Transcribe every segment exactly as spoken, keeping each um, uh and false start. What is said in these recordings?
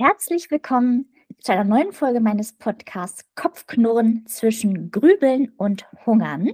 Herzlich willkommen zu einer neuen Folge meines Podcasts Kopfknurren zwischen Grübeln und Hungern.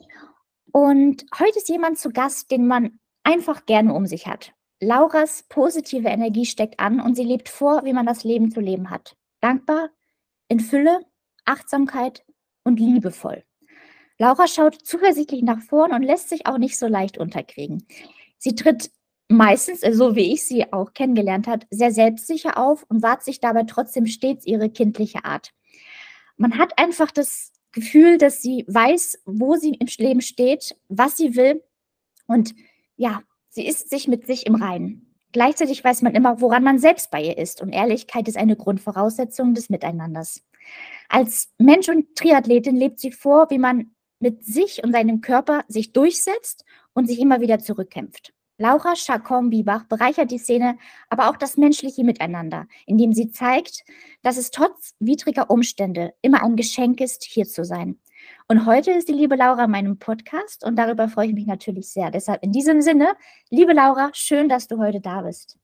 Und heute ist jemand zu Gast, den man einfach gerne um sich hat. Lauras positive Energie steckt an und sie lebt vor, wie man das Leben zu leben hat. Dankbar, in Fülle, Achtsamkeit und liebevoll. Laura schaut zuversichtlich nach vorn und lässt sich auch nicht so leicht unterkriegen. Sie tritt meistens, so wie ich sie auch kennengelernt habe, sehr selbstsicher auf und wahrt sich dabei trotzdem stets ihre kindliche Art. Man hat einfach das Gefühl, dass sie weiß, wo sie im Leben steht, was sie will und ja, sie ist sich mit sich im Reinen. Gleichzeitig weiß man immer, woran man selbst bei ihr ist und Ehrlichkeit ist eine Grundvoraussetzung des Miteinanders. Als Mensch und Triathletin lebt sie vor, wie man mit sich und seinem Körper sich durchsetzt und sich immer wieder zurückkämpft. Laura Chacon-Biebach bereichert die Szene, aber auch das menschliche Miteinander, indem sie zeigt, dass es trotz widriger Umstände immer ein Geschenk ist, hier zu sein. Und heute ist die liebe Laura in meinem Podcast und darüber freue ich mich natürlich sehr. Deshalb in diesem Sinne, liebe Laura, schön, dass du heute da bist.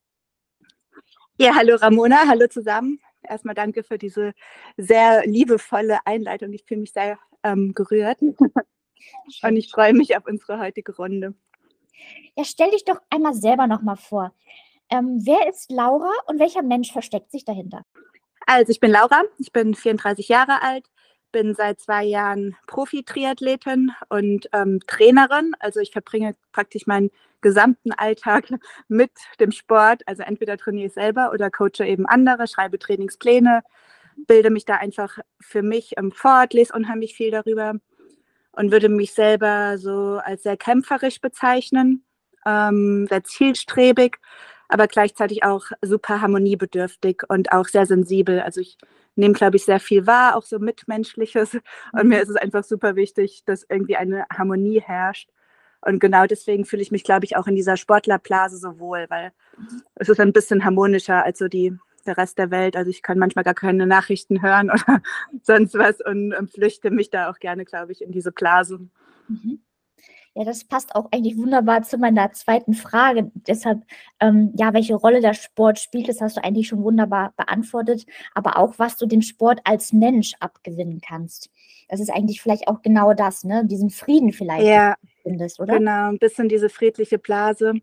Ja, hallo Ramona, hallo zusammen. Erstmal danke für diese sehr liebevolle Einleitung. Ich fühle mich sehr ähm, gerührt und ich freue mich auf unsere heutige Runde. Ja, stell dich doch einmal selber nochmal vor. Ähm, wer ist Laura und welcher Mensch versteckt sich dahinter? Also ich bin Laura, ich bin vierunddreißig Jahre alt, bin seit zwei Jahren Profi-Triathletin und ähm, Trainerin. Also ich verbringe praktisch meinen gesamten Alltag mit dem Sport. Also entweder trainiere ich selber oder coache eben andere, schreibe Trainingspläne, bilde mich da einfach für mich ähm, fort, lese unheimlich viel darüber und würde mich selber so als sehr kämpferisch bezeichnen, ähm, sehr zielstrebig, aber gleichzeitig auch super harmoniebedürftig und auch sehr sensibel. Also ich nehme, glaube ich, sehr viel wahr, auch so Mitmenschliches. Und mir ist es einfach super wichtig, dass irgendwie eine Harmonie herrscht. Und genau deswegen fühle ich mich, glaube ich, auch in dieser Sportlerblase so wohl, weil es ist ein bisschen harmonischer als so die, der Rest der Welt. Also ich kann manchmal gar keine Nachrichten hören oder sonst was und, und flüchte mich da auch gerne, glaube ich, in diese Blase. Mhm. Ja, das passt auch eigentlich wunderbar zu meiner zweiten Frage. Deshalb, ähm, ja, welche Rolle der Sport spielt, das hast du eigentlich schon wunderbar beantwortet, aber auch, was du dem Sport als Mensch abgewinnen kannst. Das ist eigentlich vielleicht auch genau das, ne? Diesen Frieden vielleicht, ja, den du findest, oder? Genau, ein bisschen diese friedliche Blase,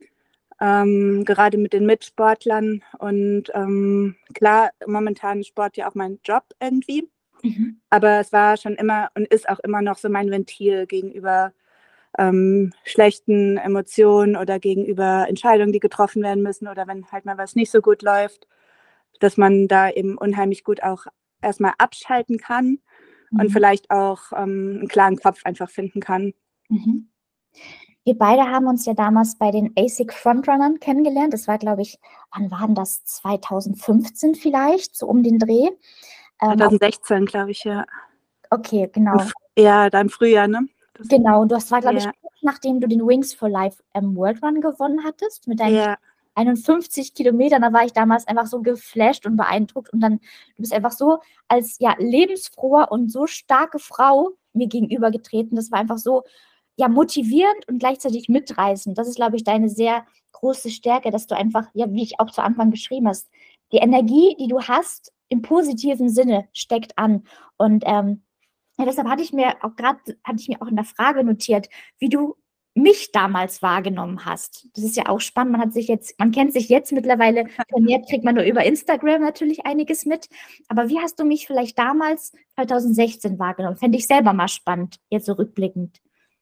ähm, gerade mit den Mitsportlern. Und ähm, klar, momentan ist Sport ja auch mein Job irgendwie. Mhm. Aber es war schon immer und ist auch immer noch so mein Ventil gegenüber ähm, schlechten Emotionen oder gegenüber Entscheidungen, die getroffen werden müssen oder wenn halt mal was nicht so gut läuft, dass man da eben unheimlich gut auch erstmal abschalten kann Mhm. und vielleicht auch ähm, einen klaren Kopf einfach finden kann. Mhm. Wir beide haben uns ja damals bei den A S I C Frontrunnern kennengelernt. Das war, glaube ich, wann war denn das? zweitausendfünfzehn vielleicht, so um den Dreh. Ähm, zweitausendsechzehn, glaube ich, ja. Okay, genau. Ja, da im Frühjahr, ne? Das, Genau, und das war, glaube ja. ich, kurz nachdem du den Wings for Life ähm, World Run gewonnen hattest, mit deinen Ja. einundfünfzig Kilometern. Da war ich damals einfach so geflasht und beeindruckt. Und dann, du bist einfach so als ja, lebensfrohe und so starke Frau mir gegenübergetreten. Das war einfach so ja, motivierend und gleichzeitig mitreißend. Das ist, glaube ich, deine sehr große Stärke, dass du einfach, ja, wie ich auch zu Anfang geschrieben hast, die Energie, die du hast, im positiven Sinne steckt an. Und ähm, ja, deshalb hatte ich mir auch gerade, hatte ich mir auch in der Frage notiert, wie du mich damals wahrgenommen hast. Das ist ja auch spannend. Man hat sich jetzt, man kennt sich jetzt mittlerweile vermehrt, kriegt man nur über Instagram natürlich einiges mit. Aber wie hast du mich vielleicht damals zweitausendsechzehn wahrgenommen? Fände ich selber mal spannend, jetzt so rückblickend.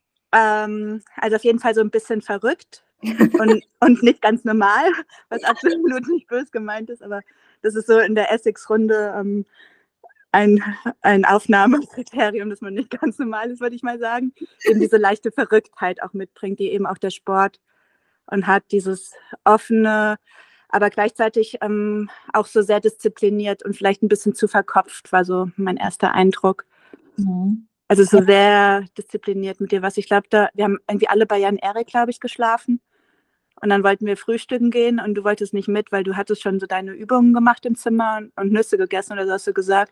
Ähm, also auf jeden Fall so ein bisschen verrückt und, und nicht ganz normal, was absolut nicht böse gemeint ist, aber das ist so in der Essex-Runde ähm, ein, ein Aufnahmekriterium, dass man nicht ganz normal ist, würde ich mal sagen. Eben diese leichte Verrücktheit auch mitbringt, die eben auch der Sport und hat dieses offene, aber gleichzeitig ähm, auch so sehr diszipliniert und vielleicht ein bisschen zu verkopft, war so mein erster Eindruck. Mhm. Also so sehr diszipliniert mit dir was. Ich glaube, da, wir haben irgendwie alle bei Jan Erik, glaube ich, geschlafen. Und dann wollten wir frühstücken gehen und du wolltest nicht mit, weil du hattest schon so deine Übungen gemacht im Zimmer und Nüsse gegessen oder so hast du gesagt.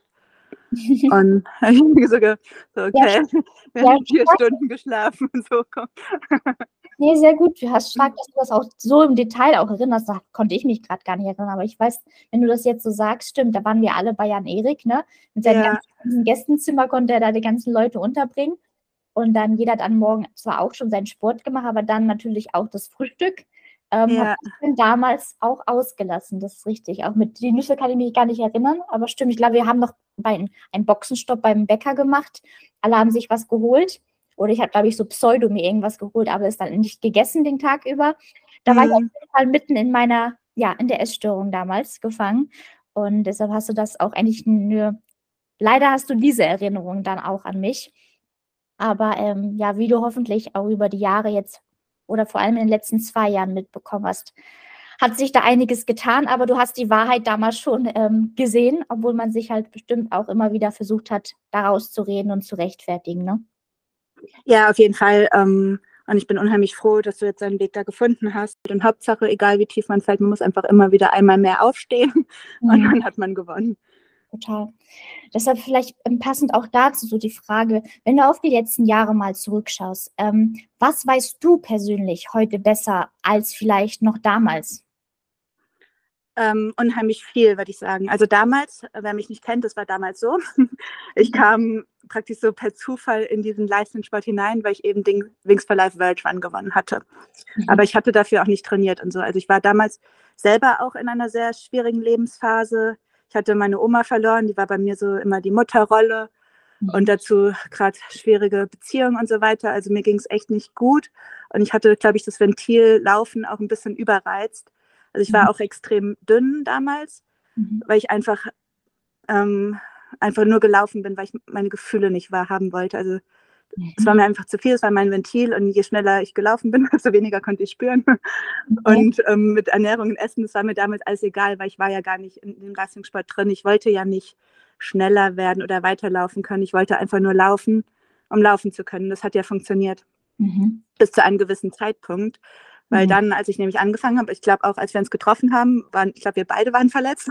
Und habe ich mir so, ge- so Ja, okay, wir ja, haben vier stark. Stunden geschlafen und so. Komm. Nee, sehr gut. Du hast stark, dass du das auch so im Detail auch erinnerst. Da konnte ich mich gerade gar nicht erinnern. Aber ich weiß, wenn du das jetzt so sagst, stimmt, da waren wir alle bei Jan Erik, ne? Mit seinem Ja, ganzen Gästenzimmer konnte er da die ganzen Leute unterbringen. Und dann jeder hat am Morgen zwar auch schon seinen Sport gemacht, aber dann natürlich auch das Frühstück. Ähm, habe ja, ich dann damals auch ausgelassen, das ist richtig. Auch mit die Nüsse kann ich mich gar nicht erinnern, aber stimmt, ich glaube, wir haben noch bei, einen Boxenstopp beim Bäcker gemacht. Alle haben sich was geholt. Oder ich habe, glaube ich, so pseudo mir irgendwas geholt, aber ist dann nicht gegessen den Tag über. Da war ich auf hm, jeden Fall mitten in meiner, ja, in der Essstörung damals gefangen. Und deshalb hast du das auch eigentlich nur, leider hast du diese Erinnerung dann auch an mich. Aber ähm, ja, wie du hoffentlich auch über die Jahre jetzt oder vor allem in den letzten zwei Jahren mitbekommen hast, hat sich da einiges getan, aber du hast die Wahrheit damals schon ähm, gesehen, obwohl man sich halt bestimmt auch immer wieder versucht hat, daraus zu reden und zu rechtfertigen, ne? ja, auf jeden Fall. Ähm, und ich bin unheimlich froh, dass du jetzt deinen Weg da gefunden hast. Und Hauptsache, egal wie tief man fällt, man muss einfach immer wieder einmal mehr aufstehen und Mhm. dann hat man gewonnen. Total. Deshalb vielleicht ähm, passend auch dazu so die Frage, wenn du auf die letzten Jahre mal zurückschaust, ähm, was weißt du persönlich heute besser als vielleicht noch damals? Ähm, unheimlich viel, würde ich sagen. Also damals, wer mich nicht kennt, das war damals so. Ich kam praktisch so per Zufall in diesen Leistungssport hinein, weil ich eben den Wings for Life World Run gewonnen hatte. Aber Mhm. ich hatte dafür auch nicht trainiert und so. Also ich war damals selber auch in einer sehr schwierigen Lebensphase. Ich hatte meine Oma verloren, die war bei mir so immer die Mutterrolle und Mhm. dazu gerade schwierige Beziehungen und so weiter. Also mir ging es echt nicht gut und ich hatte, glaube ich, das Ventil Laufen auch ein bisschen überreizt. Also ich war Mhm. auch extrem dünn damals, Mhm. weil ich einfach, ähm, einfach nur gelaufen bin, weil ich meine Gefühle nicht wahrhaben wollte. Also es war Mhm. mir einfach zu viel, es war mein Ventil und je schneller ich gelaufen bin, desto weniger konnte ich spüren. Okay. Und ähm, mit Ernährung und Essen, das war mir damals alles egal, weil ich war ja gar nicht in dem Leistungssport drin. Ich wollte ja nicht schneller werden oder weiterlaufen können. Ich wollte einfach nur laufen, um laufen zu können. Das hat ja funktioniert Mhm. bis zu einem gewissen Zeitpunkt. Weil Mhm. dann, als ich nämlich angefangen habe, ich glaube auch, als wir uns getroffen haben, waren, ich glaube, wir beide waren verletzt.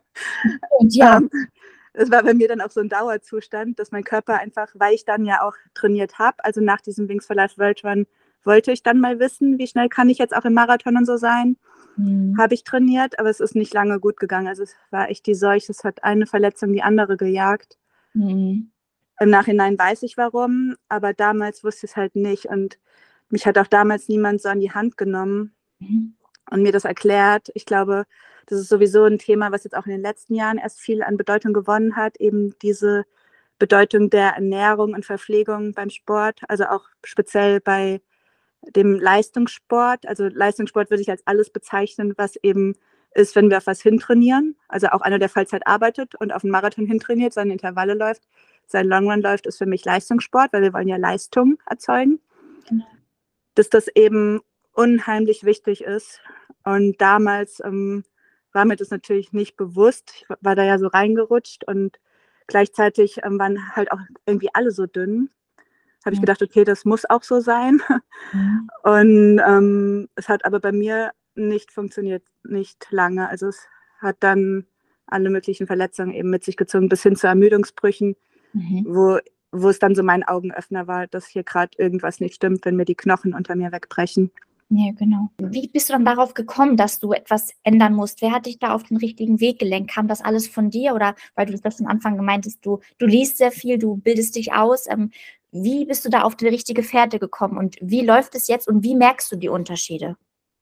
Und ja. ähm, es war bei mir dann auch so ein Dauerzustand, dass mein Körper einfach, weil ich dann ja auch trainiert habe, also nach diesem Wings for Life World Run, wollte ich dann mal wissen, wie schnell kann ich jetzt auch im Marathon und so sein. Mhm. Habe ich trainiert, aber es ist nicht lange gut gegangen. Also es war echt die Seuche, es hat eine Verletzung die andere gejagt. Mhm. Im Nachhinein weiß ich warum, aber damals wusste ich es halt nicht. Und mich hat auch damals niemand so an die Hand genommen Mhm. und mir das erklärt. Ich glaube, das ist sowieso ein Thema, was jetzt auch in den letzten Jahren erst viel an Bedeutung gewonnen hat, eben diese Bedeutung der Ernährung und Verpflegung beim Sport, also auch speziell bei dem Leistungssport. Also Leistungssport würde ich als alles bezeichnen, was eben ist, wenn wir auf was hintrainieren. Also auch einer, der Vollzeit arbeitet und auf einen Marathon hintrainiert, seine Intervalle läuft, sein Longrun läuft, ist für mich Leistungssport, weil wir wollen ja Leistung erzeugen. Genau. Dass das eben unheimlich wichtig ist. Und damals ähm, war mir das natürlich nicht bewusst. Ich war da ja so reingerutscht und gleichzeitig ähm, waren halt auch irgendwie alle so dünn. Habe ich Mhm. gedacht, okay, das muss auch so sein. Mhm. Und ähm, es hat aber bei mir nicht funktioniert, nicht lange. Also es hat dann alle möglichen Verletzungen eben mit sich gezogen, bis hin zu Ermüdungsbrüchen, Mhm. wo, wo es dann so mein Augenöffner war, dass hier gerade irgendwas nicht stimmt, wenn mir die Knochen unter mir wegbrechen. Ja, genau. Wie bist du dann darauf gekommen, dass du etwas ändern musst? Wer hat dich da auf den richtigen Weg gelenkt? Kam das alles von dir oder weil du das am Anfang gemeint hast, du, du liest sehr viel, du bildest dich aus. Ähm, wie bist du da auf die richtige Fährte gekommen und wie läuft es jetzt und wie merkst du die Unterschiede?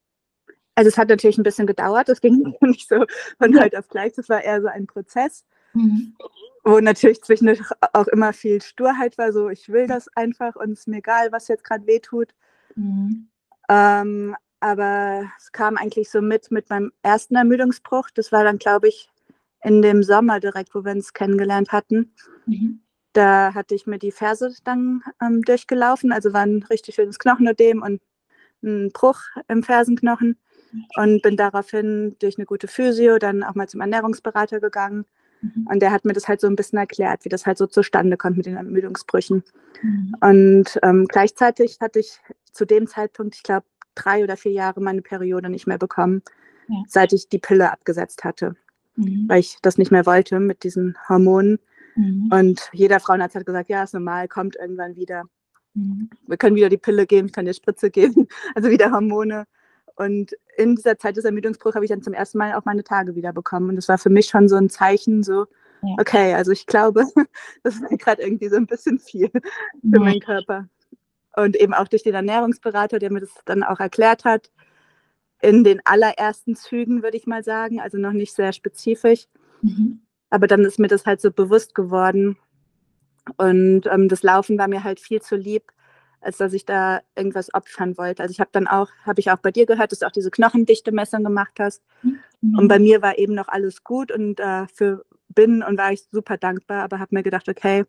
Also es hat natürlich ein bisschen gedauert, das ging nicht so von Ja. heute auf gleich, das war eher so ein Prozess, Mhm. wo natürlich zwischendurch auch immer viel Sturheit war, so ich will das einfach und es ist mir egal, was jetzt gerade wehtut. Mhm. Ähm, aber es kam eigentlich so mit mit meinem ersten Ermüdungsbruch. Das war dann, glaube ich, in dem Sommer direkt, wo wir uns kennengelernt hatten. Mhm. Da hatte ich mir die Ferse dann ähm, durchgelaufen, also war ein richtig schönes Knochenödem und ein Bruch im Fersenknochen und bin daraufhin durch eine gute Physio dann auch mal zum Ernährungsberater gegangen. Mhm. Und der hat mir das halt so ein bisschen erklärt, wie das halt so zustande kommt mit den Ermüdungsbrüchen. Mhm. Und ähm, gleichzeitig hatte ich zu dem Zeitpunkt, ich glaube, drei oder vier Jahre meine Periode nicht mehr bekommen, Ja. seit ich die Pille abgesetzt hatte, Mhm. weil ich das nicht mehr wollte mit diesen Hormonen. Mhm. Und jeder Frauenarzt hat gesagt, ja, ist normal, kommt irgendwann wieder. Mhm. Wir können wieder die Pille geben, ich kann dir Spritze geben, also wieder Hormone. Und in dieser Zeit des Ermüdungsbruchs habe ich dann zum ersten Mal auch meine Tage wieder bekommen. Und das war für mich schon so ein Zeichen, so, Ja. okay, also ich glaube, das ist gerade irgendwie so ein bisschen viel für Mhm. meinen Körper. Und eben auch durch den Ernährungsberater, der mir das dann auch erklärt hat, in den allerersten Zügen, würde ich mal sagen, also noch nicht sehr spezifisch. Mhm. Aber dann ist mir das halt so bewusst geworden. Und ähm, das Laufen war mir halt viel zu lieb, als dass ich da irgendwas opfern wollte. Also ich habe dann auch, habe ich auch bei dir gehört, dass du auch diese Knochendichte-Messung gemacht hast. Mhm. Und bei mir war eben noch alles gut und dafür äh, bin und war ich super dankbar, aber habe mir gedacht, okay,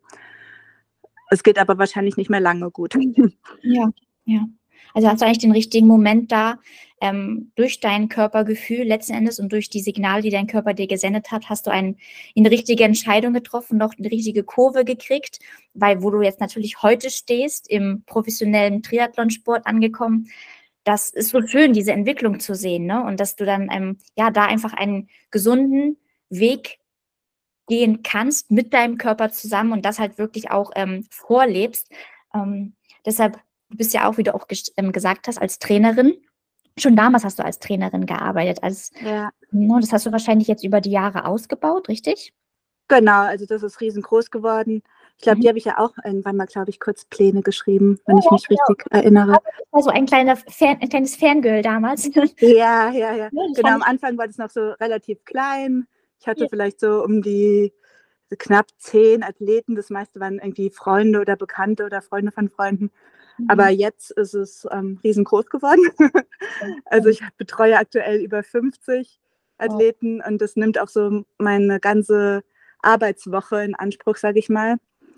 es geht aber wahrscheinlich nicht mehr lange gut. Ja, ja. Also hast du eigentlich den richtigen Moment da, ähm, durch dein Körpergefühl letzten Endes und durch die Signale, die dein Körper dir gesendet hat, hast du ein, eine richtige Entscheidung getroffen, noch eine richtige Kurve gekriegt, weil wo du jetzt natürlich heute stehst, im professionellen Triathlonsport angekommen, das ist so schön, diese Entwicklung zu sehen, ne? Und dass du dann ähm, ja da einfach einen gesunden Weg gehen kannst mit deinem Körper zusammen und das halt wirklich auch ähm, vorlebst. Ähm, deshalb, du bist ja auch, wie du auch ges ähm, gesagt hast, als Trainerin. Schon damals hast du als Trainerin gearbeitet. Als, Ja. ne, das hast du wahrscheinlich jetzt über die Jahre ausgebaut, richtig? Genau, also das ist riesengroß geworden. Ich glaube, Mhm. die habe ich ja auch irgendwann mal, glaube ich, kurz Pläne geschrieben, wenn Oh, ich ja, mich genau. richtig erinnere. Ich war so ein, kleiner Fan, ein kleines Fangirl damals. Ja, ja, ja. Ja, das Genau, fand am ich, Anfang war das noch so relativ klein. Ich hatte ja. vielleicht so um die so knapp zehn Athleten. Das meiste waren irgendwie Freunde oder Bekannte oder Freunde von Freunden. Aber Mhm. jetzt ist es ähm, riesengroß geworden. Also ich betreue aktuell über fünfzig Wow. Athleten und das nimmt auch so meine ganze Arbeitswoche in Anspruch, sage ich mal.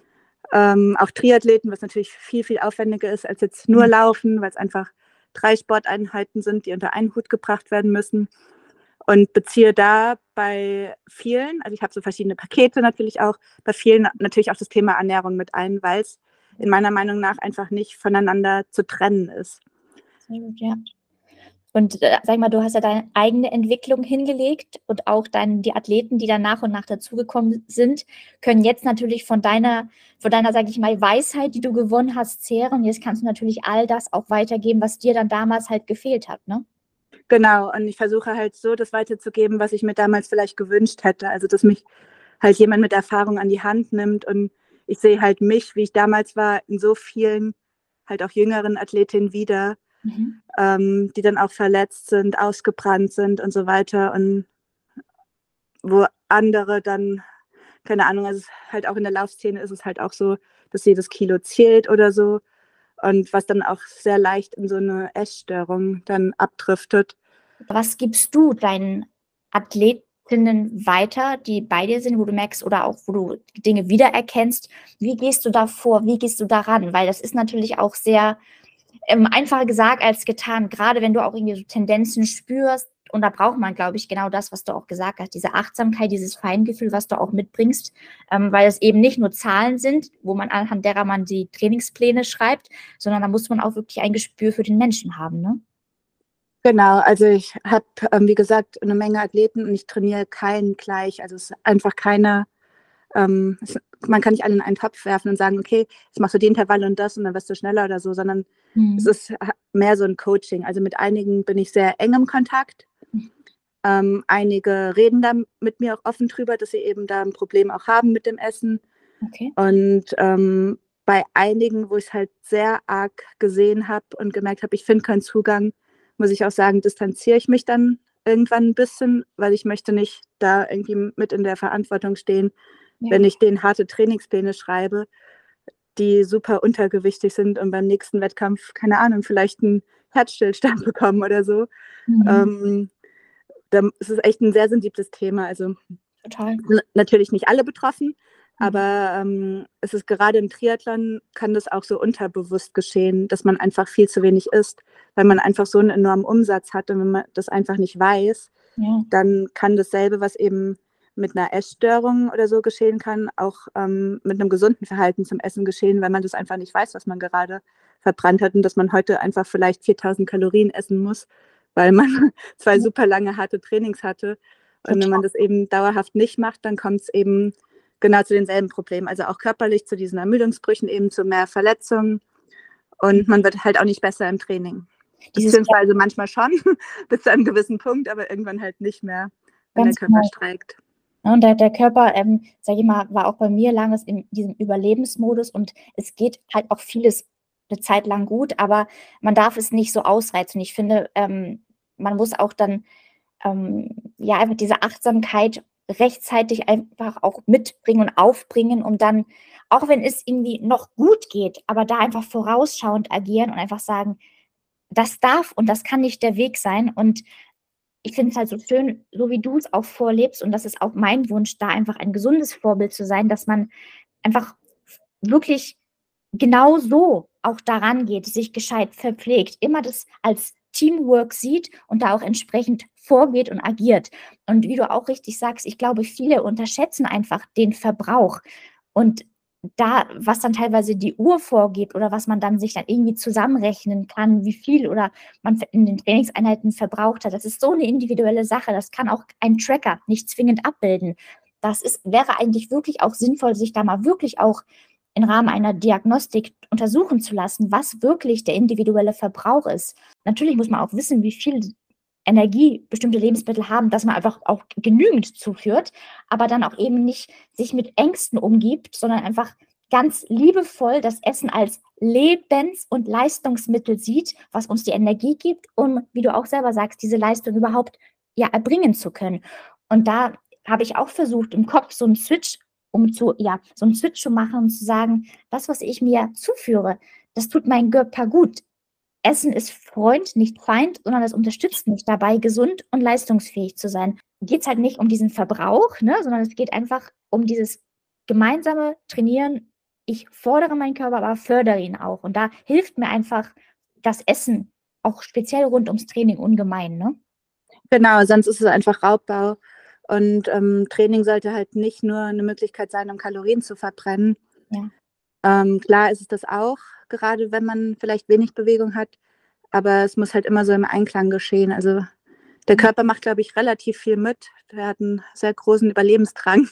Ähm, auch Triathleten, was natürlich viel, viel aufwendiger ist als jetzt nur Mhm. Laufen, weil es einfach drei Sporteinheiten sind, die unter einen Hut gebracht werden müssen. Und beziehe da bei vielen, also ich habe so verschiedene Pakete natürlich auch, bei vielen natürlich auch das Thema Ernährung mit ein, weil es in meiner Meinung nach einfach nicht voneinander zu trennen ist. Sehr gut, ja. Und äh, sag mal, du hast ja deine eigene Entwicklung hingelegt und auch dann die Athleten, die dann nach und nach dazugekommen sind, können jetzt natürlich von deiner, von deiner, sag ich mal, Weisheit, die du gewonnen hast, zehren. Jetzt kannst du natürlich all das auch weitergeben, was dir dann damals halt gefehlt hat, ne? Genau, und ich versuche halt so das weiterzugeben, was ich mir damals vielleicht gewünscht hätte. Also, dass mich halt jemand mit Erfahrung an die Hand nimmt und ich sehe halt mich, wie ich damals war, in so vielen halt auch jüngeren Athletinnen wieder, Mhm. ähm, die dann auch verletzt sind, ausgebrannt sind und so weiter und wo andere dann, keine Ahnung, also halt auch in der Laufszene ist es halt auch so, dass jedes Kilo zählt oder so und was dann auch sehr leicht in so eine Essstörung dann abdriftet. Was gibst du deinen Athletinnen weiter, die bei dir sind, wo du merkst oder auch wo du Dinge wiedererkennst? Wie gehst du da vor? Wie gehst du daran? Weil das ist natürlich auch sehr ähm, einfacher gesagt als getan, gerade wenn du auch irgendwie so Tendenzen spürst. Und da braucht man, glaube ich, genau das, was du auch gesagt hast, diese Achtsamkeit, dieses Feingefühl, was du auch mitbringst, ähm, weil es eben nicht nur Zahlen sind, wo man anhand derer man die Trainingspläne schreibt, sondern da muss man auch wirklich ein Gespür für den Menschen haben, ne? Genau, also ich habe, ähm, wie gesagt, eine Menge Athleten und ich trainiere keinen gleich. Also es ist einfach keine, ähm, es, man kann nicht alle in einen Topf werfen und sagen, okay, jetzt machst du die Intervalle und das und dann wirst du schneller oder so, sondern es Mhm. ist mehr so ein Coaching. Also mit einigen bin ich sehr eng im Kontakt. Ähm, einige reden da mit mir auch offen drüber, dass sie eben da ein Problem auch haben mit dem Essen. Okay. Und ähm, bei einigen, wo ich es halt sehr arg gesehen habe und gemerkt habe, ich finde keinen Zugang, muss ich auch sagen, distanziere ich mich dann irgendwann ein bisschen, weil ich möchte nicht da irgendwie mit in der Verantwortung stehen, Ja. wenn ich denen harte Trainingspläne schreibe, die super untergewichtig sind und beim nächsten Wettkampf, keine Ahnung, vielleicht einen Herzstillstand bekommen oder so. Mhm. Ähm, da ist es echt ein sehr sensibles Thema. Also Total. natürlich nicht alle betroffen, Mhm. aber ähm, es ist gerade im Triathlon, kann das auch so unterbewusst geschehen, dass man einfach viel zu wenig isst, weil man einfach so einen enormen Umsatz hat und wenn man das einfach nicht weiß, Ja. dann kann dasselbe, was eben mit einer Essstörung oder so geschehen kann, auch ähm, mit einem gesunden Verhalten zum Essen geschehen, weil man das einfach nicht weiß, was man gerade verbrannt hat und dass man heute einfach vielleicht viertausend Kalorien essen muss, weil man zwei super lange harte Trainings hatte. Und wenn Total. man das eben dauerhaft nicht macht, dann kommt es eben genau zu denselben Problemen. Also auch körperlich zu diesen Ermüdungsbrüchen, eben zu mehr Verletzungen. Und man wird halt auch nicht besser im Training. Dieses Beziehungsweise manchmal schon, bis zu einem gewissen Punkt, aber irgendwann halt nicht mehr, wenn der Ganz Körper genau. streikt. Ja, und der, der Körper, ähm, sage ich mal, war auch bei mir lange in diesem Überlebensmodus und es geht halt auch vieles eine Zeit lang gut, aber man darf es nicht so ausreizen. Ich finde, ähm, man muss auch dann ähm, ja einfach diese Achtsamkeit rechtzeitig einfach auch mitbringen und aufbringen, um dann, auch wenn es irgendwie noch gut geht, aber da einfach vorausschauend agieren und einfach sagen, das darf und das kann nicht der Weg sein. Und ich finde es halt so schön, so wie du es auch vorlebst, und das ist auch mein Wunsch, da einfach ein gesundes Vorbild zu sein, dass man einfach wirklich genau so auch daran geht, sich gescheit verpflegt, immer das als Teamwork sieht und da auch entsprechend vorgeht und agiert. Und wie du auch richtig sagst, ich glaube, viele unterschätzen einfach den Verbrauch. Und da, was dann teilweise die Uhr vorgibt oder was man dann sich dann irgendwie zusammenrechnen kann, wie viel oder man in den Trainingseinheiten verbraucht hat, das ist so eine individuelle Sache. Das kann auch ein Tracker nicht zwingend abbilden. Das ist, wäre eigentlich wirklich auch sinnvoll, sich da mal wirklich auch im Rahmen einer Diagnostik untersuchen zu lassen, was wirklich der individuelle Verbrauch ist. Natürlich muss man auch wissen, wie viel Energie bestimmte Lebensmittel haben, dass man einfach auch genügend zuführt, aber dann auch eben nicht sich mit Ängsten umgibt, sondern einfach ganz liebevoll das Essen als Lebens- und Leistungsmittel sieht, was uns die Energie gibt, um, wie du auch selber sagst, diese Leistung überhaupt ja erbringen zu können. Und da habe ich auch versucht, im Kopf so einen Switch um zu, ja, so einen Switch zu machen und zu sagen, das, was ich mir zuführe, das tut meinem Körper gut. Essen ist Freund, nicht Feind, sondern es unterstützt mich dabei, gesund und leistungsfähig zu sein. Geht es halt nicht um diesen Verbrauch, ne, sondern es geht einfach um dieses gemeinsame Trainieren. Ich fordere meinen Körper, aber fördere ihn auch. Und da hilft mir einfach das Essen, auch speziell rund ums Training, ungemein, ne? Genau, sonst ist es einfach Raubbau. Und ähm, Training sollte halt nicht nur eine Möglichkeit sein, um Kalorien zu verbrennen. Ja. Ähm, klar ist es das auch, gerade wenn man vielleicht wenig Bewegung hat, aber es muss halt immer so im Einklang geschehen. Also der Körper macht, glaube ich, relativ viel mit. Der hat einen sehr großen Überlebensdrang,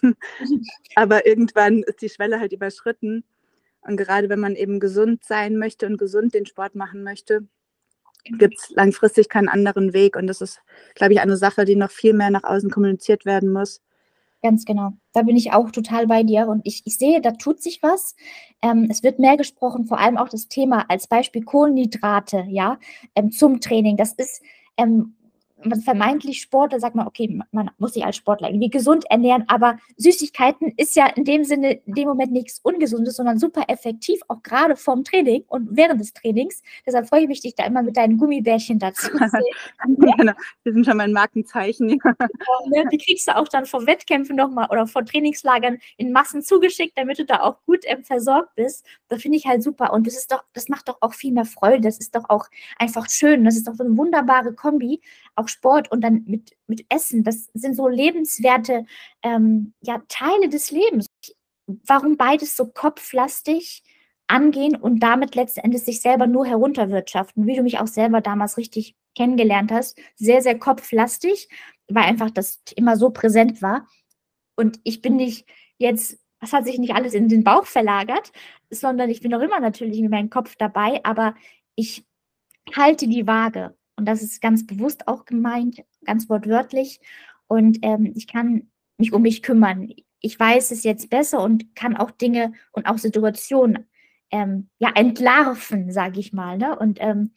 aber irgendwann ist die Schwelle halt überschritten. Und gerade wenn man eben gesund sein möchte und gesund den Sport machen möchte, gibt es langfristig keinen anderen Weg. Und das ist, glaube ich, eine Sache, die noch viel mehr nach außen kommuniziert werden muss. Ganz genau. Da bin ich auch total bei dir und ich, ich sehe, da tut sich was. Ähm, es wird mehr gesprochen, vor allem auch das Thema als Beispiel Kohlenhydrate, ja, ähm, zum Training. Das ist ähm, man vermeintlich Sport, da sagt man, okay, man muss sich als Sportler irgendwie gesund ernähren, aber Süßigkeiten ist ja in dem Sinne, in dem Moment nichts Ungesundes, sondern super effektiv, auch gerade vorm Training und während des Trainings. Deshalb freue ich mich, dich da immer mit deinen Gummibärchen dazu zu sehen. Genau, die sind schon mein Markenzeichen. Ne? Die kriegst du auch dann vor Wettkämpfen nochmal oder vor Trainingslagern in Massen zugeschickt, damit du da auch gut ähm, versorgt bist. Das finde ich halt super. Und das ist doch, das macht doch auch viel mehr Freude. Das ist doch auch einfach schön. Das ist doch so eine wunderbare Kombi. Auch Sport und dann mit, mit Essen. Das sind so lebenswerte ähm, ja, Teile des Lebens. Warum beides so kopflastig angehen und damit letzten Endes sich selber nur herunterwirtschaften, wie du mich auch selber damals richtig kennengelernt hast, sehr, sehr kopflastig, weil einfach das immer so präsent war. Und ich bin nicht jetzt, das hat sich nicht alles in den Bauch verlagert, sondern ich bin auch immer natürlich mit meinem Kopf dabei, aber ich halte die Waage. Und das ist ganz bewusst auch gemeint, ganz wortwörtlich. Und ähm, ich kann mich um mich kümmern. Ich weiß es jetzt besser und kann auch Dinge und auch Situationen ähm, ja, entlarven, sage ich mal. Ne? Und ähm,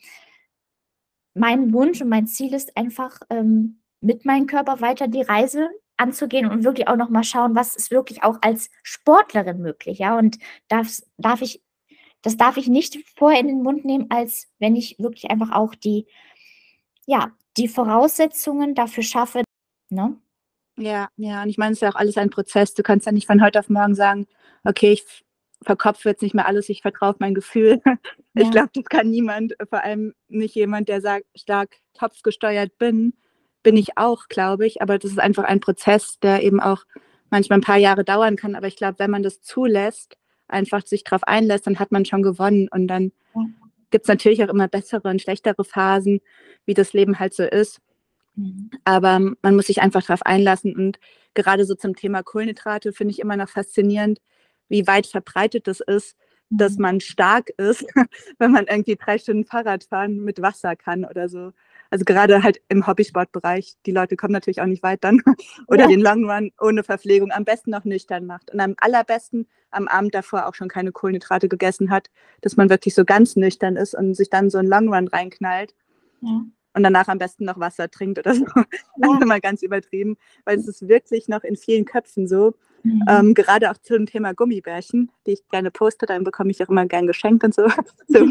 mein Wunsch und mein Ziel ist einfach, ähm, mit meinem Körper weiter die Reise anzugehen und wirklich auch noch mal schauen, was ist wirklich auch als Sportlerin möglich, ja? Und darf's darf ich das darf ich nicht vorher in den Mund nehmen, als wenn ich wirklich einfach auch die ja, die Voraussetzungen dafür schaffe, ne? Ja, ja, und ich meine, es ist ja auch alles ein Prozess. Du kannst ja nicht von heute auf morgen sagen: „Okay, ich v verkopfe jetzt nicht mehr alles, ich vertraue auf mein Gefühl.“ Ich Ja. glaube, das kann niemand, vor allem nicht jemand, der sagt stark kopfgesteuert bin. Bin ich auch, glaube ich, aber das ist einfach ein Prozess, der eben auch manchmal ein paar Jahre dauern kann. Aber ich glaube, wenn man das zulässt, einfach sich drauf einlässt, dann hat man schon gewonnen. Und dann Ja. gibt's natürlich auch immer bessere und schlechtere Phasen, wie das Leben halt so ist. Mhm. Aber man muss sich einfach darauf einlassen. Und gerade so zum Thema Kohlenhydrate finde ich immer noch faszinierend, wie weit verbreitet das ist, dass Mhm. man stark ist, wenn man irgendwie drei Stunden Fahrrad fahren mit Wasser kann oder so. Also gerade halt im Hobbysportbereich, die Leute kommen natürlich auch nicht weit dann. Oder Ja. den Long Run ohne Verpflegung, am besten noch nüchtern macht. Und am allerbesten am Abend davor auch schon keine Kohlenhydrate gegessen hat, dass man wirklich so ganz nüchtern ist und sich dann so einen Long Run reinknallt. Ja. Und danach am besten noch Wasser trinkt oder so. Ja. Also mal ganz übertrieben, weil es ist wirklich noch in vielen Köpfen so. Mhm. Ähm, gerade auch zum Thema Gummibärchen, die ich gerne poste, dann bekomme ich auch immer gern geschenkt und so. so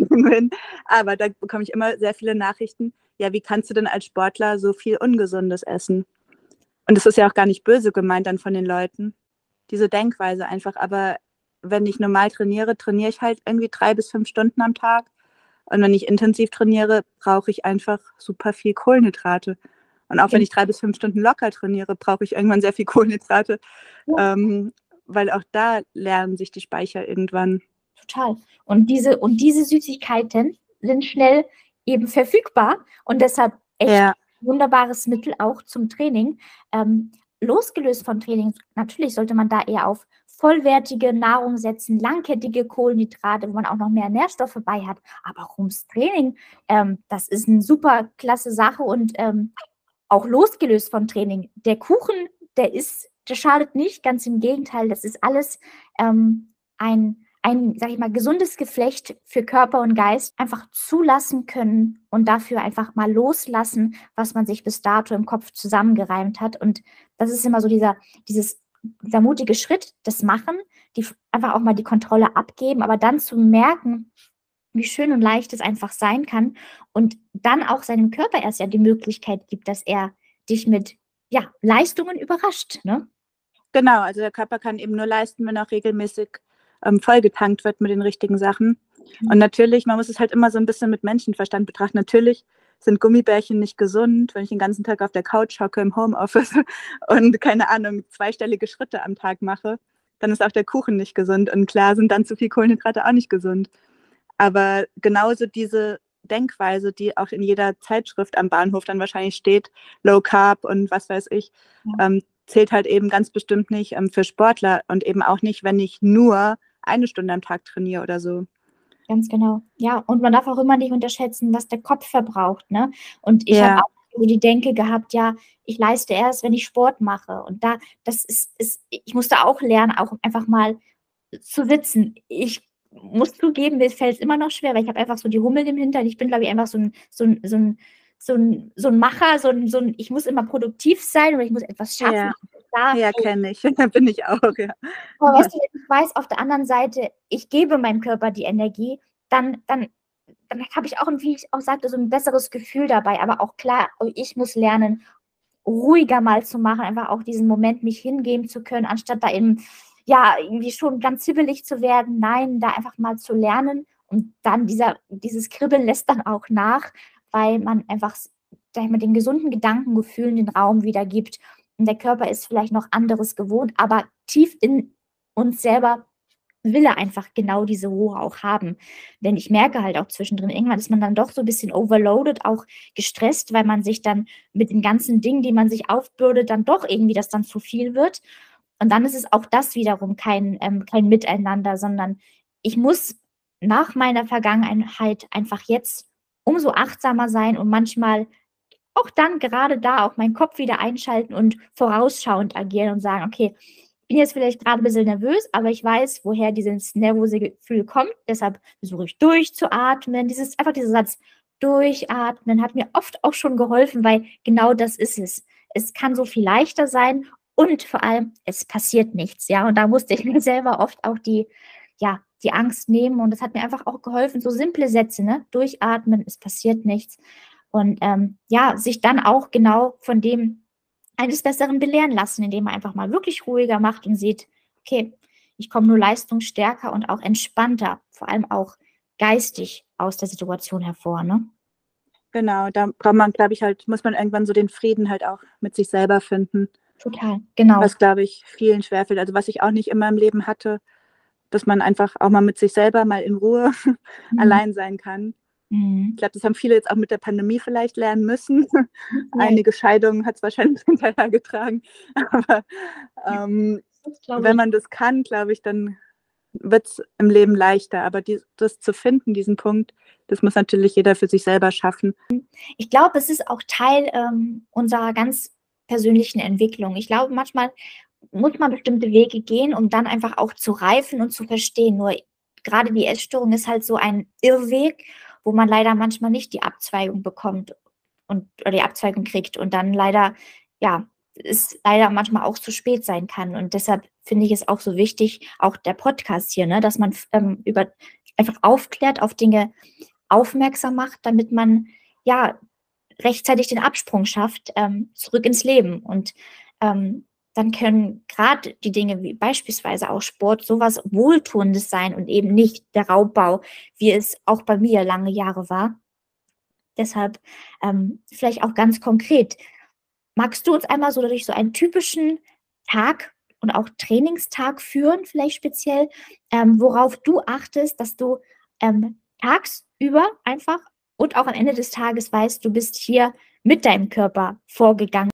Aber da bekomme ich immer sehr viele Nachrichten. Ja, wie kannst du denn als Sportler so viel Ungesundes essen? Und das ist ja auch gar nicht böse gemeint dann von den Leuten, diese Denkweise einfach. Aber wenn ich normal trainiere, trainiere ich halt irgendwie drei bis fünf Stunden am Tag. Und wenn ich intensiv trainiere, brauche ich einfach super viel Kohlenhydrate. Und auch wenn ich drei bis fünf Stunden locker trainiere, brauche ich irgendwann sehr viel Kohlenhydrate, Ja. ähm, weil auch da lernen sich die Speicher irgendwann. Total. Und diese, und diese Süßigkeiten sind schnell eben verfügbar und deshalb echt Ja. wunderbares Mittel auch zum Training. Ähm, losgelöst von Training, natürlich sollte man da eher auf vollwertige Nahrung setzen, langkettige Kohlenhydrate, wo man auch noch mehr Nährstoffe bei hat. Aber auch ums Training, ähm, das ist eine super klasse Sache und ähm, auch losgelöst von Training. Der Kuchen, der ist, der schadet nicht, ganz im Gegenteil, das ist alles ähm, ein ein, sag ich mal, gesundes Geflecht für Körper und Geist einfach zulassen können und dafür einfach mal loslassen, was man sich bis dato im Kopf zusammengereimt hat. Und das ist immer so dieser, dieses, dieser mutige Schritt, das Machen, die einfach auch mal die Kontrolle abgeben, aber dann zu merken, wie schön und leicht es einfach sein kann und dann auch seinem Körper erst ja die Möglichkeit gibt, dass er dich mit ja, Leistungen überrascht, ne? Genau, also der Körper kann eben nur leisten, wenn auch regelmäßig ähm, vollgetankt wird mit den richtigen Sachen. Und natürlich, man muss es halt immer so ein bisschen mit Menschenverstand betrachten. Natürlich sind Gummibärchen nicht gesund, wenn ich den ganzen Tag auf der Couch hocke im Homeoffice und, keine Ahnung, zweistellige Schritte am Tag mache, dann ist auch der Kuchen nicht gesund. Und klar sind dann zu viel Kohlenhydrate auch nicht gesund. Aber genauso diese Denkweise, die auch in jeder Zeitschrift am Bahnhof dann wahrscheinlich steht, Low Carb und was weiß ich, Ja. ähm, zählt halt eben ganz bestimmt nicht ähm, für Sportler und eben auch nicht, wenn ich nur eine Stunde am Tag trainiere oder so. Ganz genau. Ja, und man darf auch immer nicht unterschätzen, was der Kopf verbraucht, ne? Und ich habe Ja. auch so die Denke gehabt, ja, ich leiste erst, wenn ich Sport mache. Und da, das ist, ist, ich musste auch lernen, auch einfach mal zu sitzen. Ich muss zugeben, mir fällt es immer noch schwer, weil ich habe einfach so die Hummel im Hintern. Ich bin, glaube ich, einfach so ein, so ein, so ein, so ein, so ein Macher, so ein, so ein, ich muss immer produktiv sein oder ich muss etwas schaffen. Ja, Da, ja kenne ich. Bin ich auch, ja. aber weißt du, wenn ich weiß, auf der anderen Seite, ich gebe meinem Körper die Energie, dann, dann, dann habe ich auch, wie ich auch sagte, so ein besseres Gefühl dabei. Aber auch klar, ich muss lernen, ruhiger mal zu machen, einfach auch diesen Moment mich hingeben zu können, anstatt da eben, ja, irgendwie schon ganz hibbelig zu werden. Nein, da einfach mal zu lernen und dann dieser, dieses Kribbeln lässt dann auch nach, weil man einfach, sag ich mal, den gesunden Gedankengefühlen den Raum wieder gibt. Und der Körper ist vielleicht noch anderes gewohnt, aber tief in uns selber will er einfach genau diese Ruhe auch haben. Denn ich merke halt auch zwischendrin, irgendwann ist man dann doch so ein bisschen overloaded, auch gestresst, weil man sich dann mit den ganzen Dingen, die man sich aufbürdet, dann doch irgendwie das dann zu viel wird. Und dann ist es auch das wiederum kein, ähm, kein Miteinander, sondern ich muss nach meiner Vergangenheit einfach jetzt umso achtsamer sein und manchmal auch dann gerade da auch meinen Kopf wieder einschalten und vorausschauend agieren und sagen, okay, ich bin jetzt vielleicht gerade ein bisschen nervös, aber ich weiß, woher dieses nervöse Gefühl kommt. Deshalb versuche ich durchzuatmen. Dieses, einfach dieser Satz, durchatmen, hat mir oft auch schon geholfen, weil genau das ist es. Es kann so viel leichter sein und vor allem, es passiert nichts. Ja, und da musste ich mir selber oft auch die, ja, die Angst nehmen und das hat mir einfach auch geholfen. So simple Sätze, ne? Durchatmen, es passiert nichts. Und ähm, ja, sich dann auch genau von dem eines Besseren belehren lassen, indem man einfach mal wirklich ruhiger macht und sieht, okay, ich komme nur leistungsstärker und auch entspannter, vor allem auch geistig aus der Situation hervor, ne? Genau, da braucht man, glaube ich, halt, muss man irgendwann so den Frieden halt auch mit sich selber finden. Total, genau. Was, glaube ich, vielen schwerfällt. Also was ich auch nicht immer im Leben hatte, dass man einfach auch mal mit sich selber mal in Ruhe Mhm. allein sein kann. Ich glaube, das haben viele jetzt auch mit der Pandemie vielleicht lernen müssen. Ja. Einige Scheidungen hat es wahrscheinlich hinterhergetragen. Aber ähm, wenn man das kann, glaube ich, dann wird es im Leben leichter. Aber die, das zu finden, diesen Punkt, das muss natürlich jeder für sich selber schaffen. Ich glaube, es ist auch Teil ähm, unserer ganz persönlichen Entwicklung. Ich glaube, manchmal muss man bestimmte Wege gehen, um dann einfach auch zu reifen und zu verstehen. Nur gerade die Essstörung ist halt so ein Irrweg, wo man leider manchmal nicht die Abzweigung bekommt und oder die Abzweigung kriegt und dann leider, ja, es leider manchmal auch zu spät sein kann. Und deshalb finde ich es auch so wichtig, auch der Podcast hier, ne, dass man ähm, über einfach aufklärt, auf Dinge aufmerksam macht, damit man ja rechtzeitig den Absprung schafft, ähm, zurück ins Leben. Und ähm, dann können gerade die Dinge wie beispielsweise auch Sport sowas Wohltuendes sein und eben nicht der Raubbau, wie es auch bei mir lange Jahre war. Deshalb ähm, vielleicht auch ganz konkret. Magst du uns einmal so durch so einen typischen Tag und auch Trainingstag führen, vielleicht speziell, ähm, worauf du achtest, dass du ähm, tagsüber einfach und auch am Ende des Tages weißt, du bist hier mit deinem Körper vorgegangen?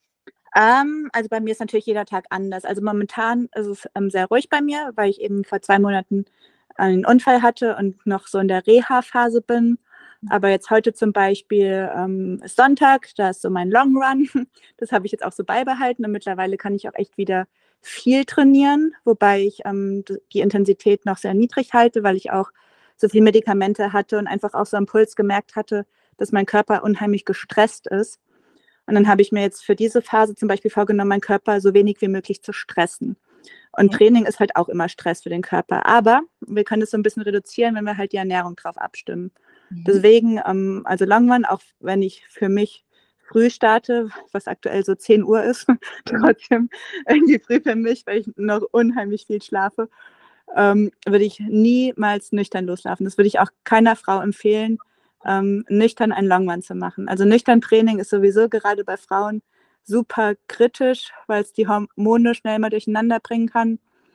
Ähm, also bei mir ist natürlich jeder Tag anders. Also momentan ist es ähm, sehr ruhig bei mir, weil ich eben vor zwei Monaten einen Unfall hatte und noch so in der Reha-Phase bin. Aber jetzt heute zum Beispiel ähm, ist Sonntag, da ist so mein Long Run. Das habe ich jetzt auch so beibehalten und mittlerweile kann ich auch echt wieder viel trainieren, wobei ich ähm, die Intensität noch sehr niedrig halte, weil ich auch so viel Medikamente hatte und einfach auch so am Puls gemerkt hatte, dass mein Körper unheimlich gestresst ist. Und dann habe ich mir jetzt für diese Phase zum Beispiel vorgenommen, meinen Körper so wenig wie möglich zu stressen. Und Training ist halt auch immer Stress für den Körper. Aber wir können es so ein bisschen reduzieren, wenn wir halt die Ernährung drauf abstimmen. Mhm. Deswegen, ähm, also Long Run, auch wenn ich für mich früh starte, was aktuell so zehn Uhr ist, trotzdem irgendwie früh für mich, weil ich noch unheimlich viel schlafe, ähm, würde ich niemals nüchtern loslaufen. Das würde ich auch keiner Frau empfehlen, ähm, nüchtern einen Long Run zu machen. Also nüchtern Training ist sowieso gerade bei Frauen super kritisch, weil es die Hormone schnell mal durcheinander bringen kann.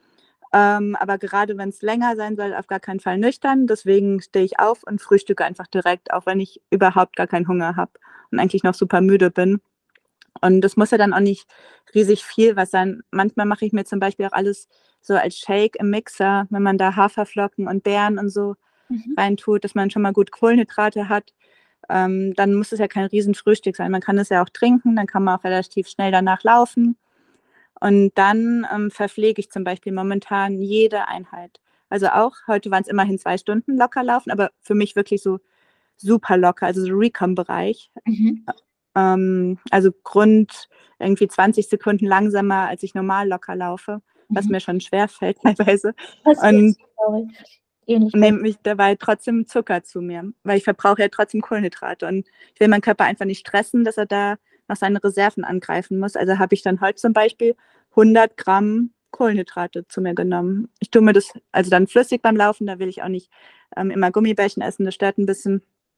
Ähm, aber gerade wenn es länger sein soll, auf gar keinen Fall nüchtern. Deswegen stehe ich auf und frühstücke einfach direkt, auch wenn ich überhaupt gar keinen Hunger habe und eigentlich noch super müde bin. Und das muss ja dann auch nicht riesig viel was sein. Manchmal mache ich mir zum Beispiel auch alles so als Shake im Mixer, wenn man da Haferflocken und Beeren und so mhm. reintut, dass man schon mal gut Kohlenhydrate hat. Ähm, dann muss es ja kein Riesenfrühstück sein. Man kann es ja auch trinken, dann kann man auch relativ schnell danach laufen. Und dann ähm, verpflege ich zum Beispiel momentan jede Einheit. Also auch, heute waren es immerhin zwei Stunden locker laufen, aber für mich wirklich so super locker, also so Recon-Bereich. Mhm. Ähm, also Grund irgendwie zwanzig Sekunden langsamer, als ich normal locker laufe, mhm. was mir schon schwer fällt teilweise. Und nehme mich dabei trotzdem Zucker zu mir, weil ich verbrauche ja trotzdem Kohlenhydrate und ich will meinen Körper einfach nicht stressen, dass er da noch seine Reserven angreifen muss. Also habe ich dann heute zum Beispiel hundert Gramm Kohlenhydrate zu mir genommen. Ich tue mir das also dann flüssig beim Laufen, da will ich auch nicht ähm, immer Gummibärchen essen, das stört ein bisschen.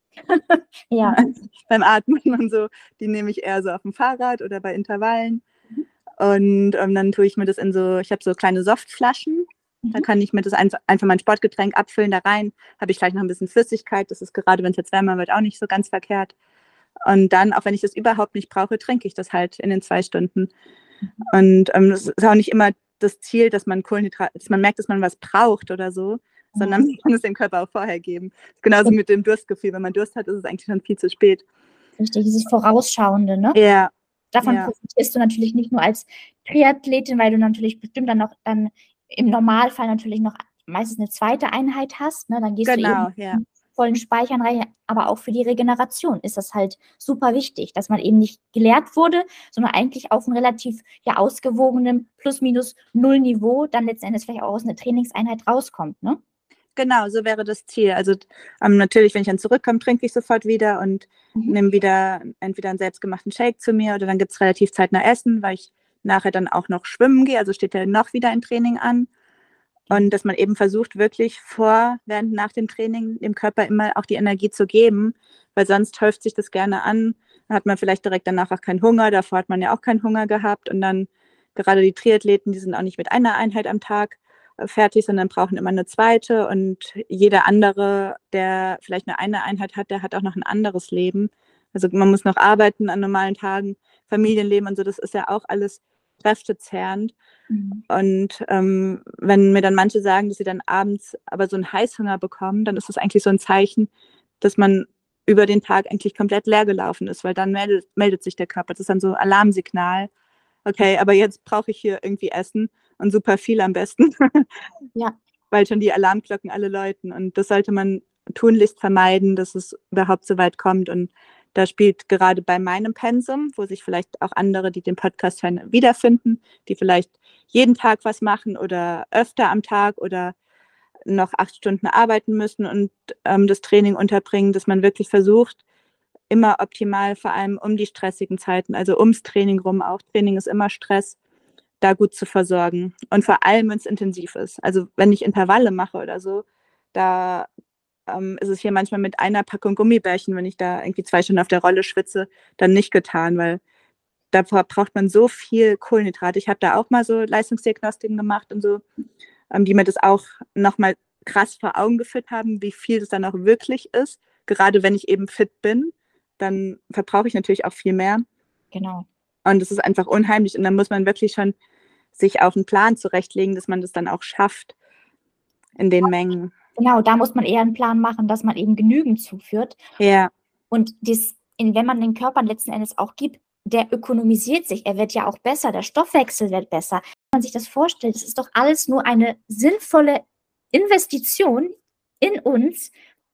Ja. Beim Atmen und so, die nehme ich eher so auf dem Fahrrad oder bei Intervallen. Mhm. Und ähm, dann tue ich mir das in so, ich habe so kleine Softflaschen. Mhm. Da kann ich mir das einfach, einfach mein Sportgetränk abfüllen, da rein. Habe ich gleich noch ein bisschen Flüssigkeit. Das ist gerade, wenn es jetzt wärmer wird, auch nicht so ganz verkehrt. Und dann, auch wenn ich das überhaupt nicht brauche, trinke ich das halt in den zwei Stunden. Mhm. Und ähm, das ist auch nicht immer das Ziel, dass man Kohlenhydrate, dass man merkt, dass man was braucht oder so, sondern man kann es dem Körper auch vorher geben. Genauso mit dem Durstgefühl. Wenn man Durst hat, ist es eigentlich schon viel zu spät. Richtig, dieses Vorausschauende, ne? Ja. Davon ja. profitierst du natürlich nicht nur als Triathletin, weil du natürlich bestimmt dann noch dann im Normalfall natürlich noch meistens eine zweite Einheit hast, ne? Dann gehst genau, du eben ja. vollen Speichern rein, aber auch für die Regeneration ist das halt super wichtig, dass man eben nicht gelehrt wurde, sondern eigentlich auf einem relativ ja ausgewogenen Plus-Minus-Null-Niveau dann letzten Endes vielleicht auch aus einer Trainingseinheit rauskommt, ne? Genau, so wäre das Ziel. Also ähm, natürlich, wenn ich dann zurückkomme, trinke ich sofort wieder und mhm. nehme wieder entweder einen selbstgemachten Shake zu mir oder dann gibt es relativ zeitnah Essen, weil ich nachher dann auch noch schwimmen gehe, also steht ja noch wieder ein Training an. Und dass man eben versucht, wirklich vor, während, nach dem Training dem Körper immer auch die Energie zu geben, weil sonst häuft sich das gerne an. Dann hat man vielleicht direkt danach auch keinen Hunger, davor hat man ja auch keinen Hunger gehabt und dann gerade die Triathleten, die sind auch nicht mit einer Einheit am Tag. fertig, sondern brauchen immer eine zweite. Und jeder andere, der vielleicht nur eine Einheit hat, der hat auch noch ein anderes Leben. Also man muss noch arbeiten an normalen Tagen, Familienleben und so, das ist ja auch alles kräftezehrend. Mhm. Und ähm, wenn mir dann manche sagen, dass sie dann abends aber so einen Heißhunger bekommen, dann ist das eigentlich so ein Zeichen, dass man über den Tag eigentlich komplett leer gelaufen ist, weil dann meldet, meldet sich der Körper. Das ist dann so ein Alarmsignal. Okay, aber jetzt brauche ich hier irgendwie Essen und super viel am besten, Ja. weil schon die Alarmglocken alle läuten. Und das sollte man tunlichst vermeiden, dass es überhaupt so weit kommt. Und da spielt gerade bei meinem Pensum, wo sich vielleicht auch andere, die den Podcast hören, wiederfinden, die vielleicht jeden Tag was machen oder öfter am Tag oder noch acht Stunden arbeiten müssen und ähm, das Training unterbringen, dass man wirklich versucht, immer optimal, vor allem um die stressigen Zeiten, also ums Training rum auch. Training ist immer Stress, da gut zu versorgen. Und vor allem, wenn es intensiv ist. Also wenn ich Intervalle mache oder so, da ähm, ist es hier manchmal mit einer Packung Gummibärchen, wenn ich da irgendwie zwei Stunden auf der Rolle schwitze, dann nicht getan, weil davor braucht man so viel Kohlenhydrate. Ich habe da auch mal so Leistungsdiagnostiken gemacht und so, ähm, die mir das auch nochmal krass vor Augen geführt haben, wie viel das dann auch wirklich ist. Gerade wenn ich eben fit bin, dann verbrauche ich natürlich auch viel mehr. Genau. Und das ist einfach unheimlich. Und dann muss man wirklich schon sich auf einen Plan zurechtlegen, dass man das dann auch schafft in den Mengen. Genau, da muss man eher einen Plan machen, dass man eben genügend zuführt. Ja. Und dies, in, wenn man den Körper letzten Endes auch gibt, der ökonomisiert sich, er wird ja auch besser, der Stoffwechsel wird besser. Wenn man sich das vorstellt, das ist doch alles nur eine sinnvolle Investition in uns,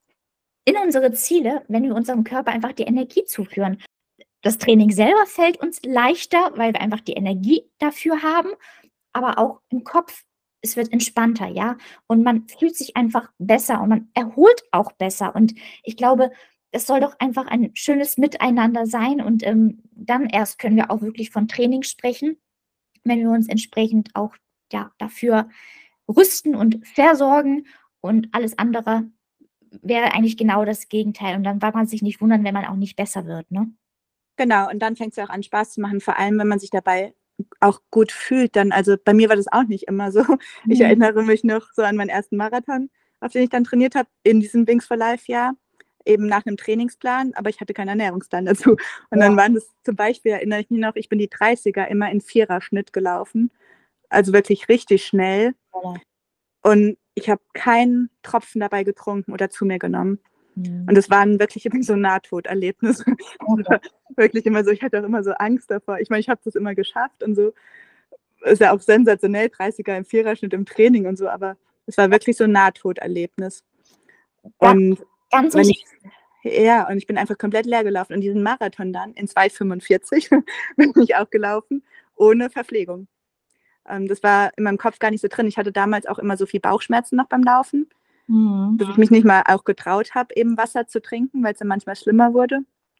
in unsere Ziele, wenn wir unserem Körper einfach die Energie zuführen. Das Training selber fällt uns leichter, weil wir einfach die Energie dafür haben, aber auch im Kopf, es wird entspannter, ja, und man fühlt sich einfach besser und man erholt auch besser. Und ich glaube, es soll doch einfach ein schönes Miteinander sein und ähm, dann erst können wir auch wirklich von Training sprechen, wenn wir uns entsprechend auch ja, dafür rüsten und versorgen, und alles andere wäre eigentlich genau das Gegenteil. Und dann wird man sich nicht wundern, wenn man auch nicht besser wird, ne? Genau, und dann fängt es ja auch an, Spaß zu machen, vor allem, wenn man sich dabei auch gut fühlt. Dann, also bei mir war das auch nicht immer so. Ich Mhm. erinnere mich noch so an meinen ersten Marathon, auf den ich dann trainiert habe, in diesem Wings for Life-Jahr, eben nach einem Trainingsplan, aber ich hatte keinen Ernährungsplan dazu. Und Ja. dann waren das zum Beispiel, erinnere ich mich noch, ich bin die dreißiger immer in Viererschnitt gelaufen, also wirklich richtig schnell. Ja. Und ich habe keinen Tropfen dabei getrunken oder zu mir genommen. Mhm. Und es waren wirklich immer so Nahtoderlebnisse. Okay. Wirklich immer so, ich hatte auch immer so Angst davor. Ich meine, ich habe das immer geschafft und so. Ist ja auch sensationell, dreißiger im Viererschnitt im Training und so, aber es war wirklich so ein Nahtoderlebnis. Ja, Und ganz wenn wichtig. ich, ja, und ich bin einfach komplett leer gelaufen. Und diesen Marathon dann in zwei fünfundvierzig bin ich auch gelaufen, ohne Verpflegung. Ähm, das war in meinem Kopf gar nicht so drin. Ich hatte damals auch immer so viel Bauchschmerzen noch beim Laufen, Mhm. dass ich mich nicht mal auch getraut habe, eben Wasser zu trinken, weil es dann manchmal schlimmer wurde.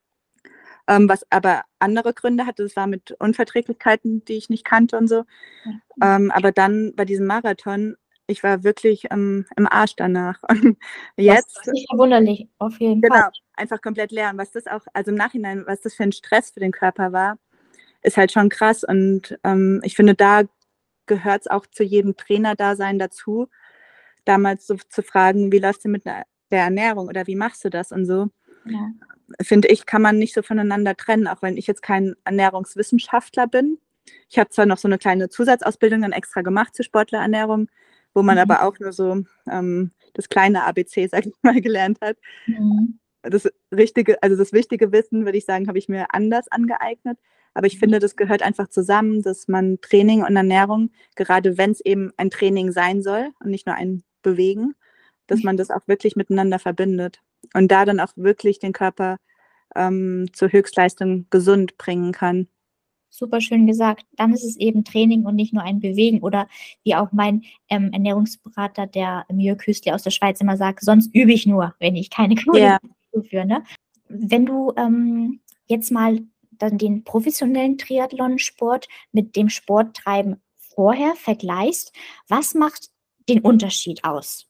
Ähm, was aber andere Gründe hatte, das war mit Unverträglichkeiten, die ich nicht kannte und so. Mhm. Ähm, aber dann bei diesem Marathon, ich war wirklich ähm, im Arsch danach. Und jetzt, Das ist nicht verwunderlich, auf jeden genau, Fall. einfach komplett leer. Und was das auch, also im Nachhinein, was das für ein Stress für den Körper war, ist halt schon krass. Und ähm, ich finde, da gehört es auch zu jedem Trainerdasein dazu, damals so zu fragen, wie läuft es mit der Ernährung oder wie machst du das und so. Ja. Finde ich, kann man nicht so voneinander trennen, auch wenn ich jetzt kein Ernährungswissenschaftler bin. Ich habe zwar noch so eine kleine Zusatzausbildung dann extra gemacht zur Sportlerernährung, wo man Mhm. aber auch nur so ähm, das kleine A B C, sag ich mal, gelernt hat. Mhm. Das richtige, also das wichtige Wissen, würde ich sagen, habe ich mir anders angeeignet. Aber ich finde, das gehört einfach zusammen, dass man Training und Ernährung, gerade wenn es eben ein Training sein soll und nicht nur ein Bewegen, dass man das auch wirklich miteinander verbindet und da dann auch wirklich den Körper ähm, zur Höchstleistung gesund bringen kann. Super schön gesagt. Dann ist es eben Training und nicht nur ein Bewegen, oder wie auch mein ähm, Ernährungsberater, der Jörg Küstli aus der Schweiz, immer sagt, sonst übe ich nur, wenn ich keine Kohlenhydrate Ja. zuführe. Ne? Wenn du ähm, jetzt mal dann den professionellen Triathlonsport mit dem Sporttreiben vorher vergleichst, was macht den Unterschied aus?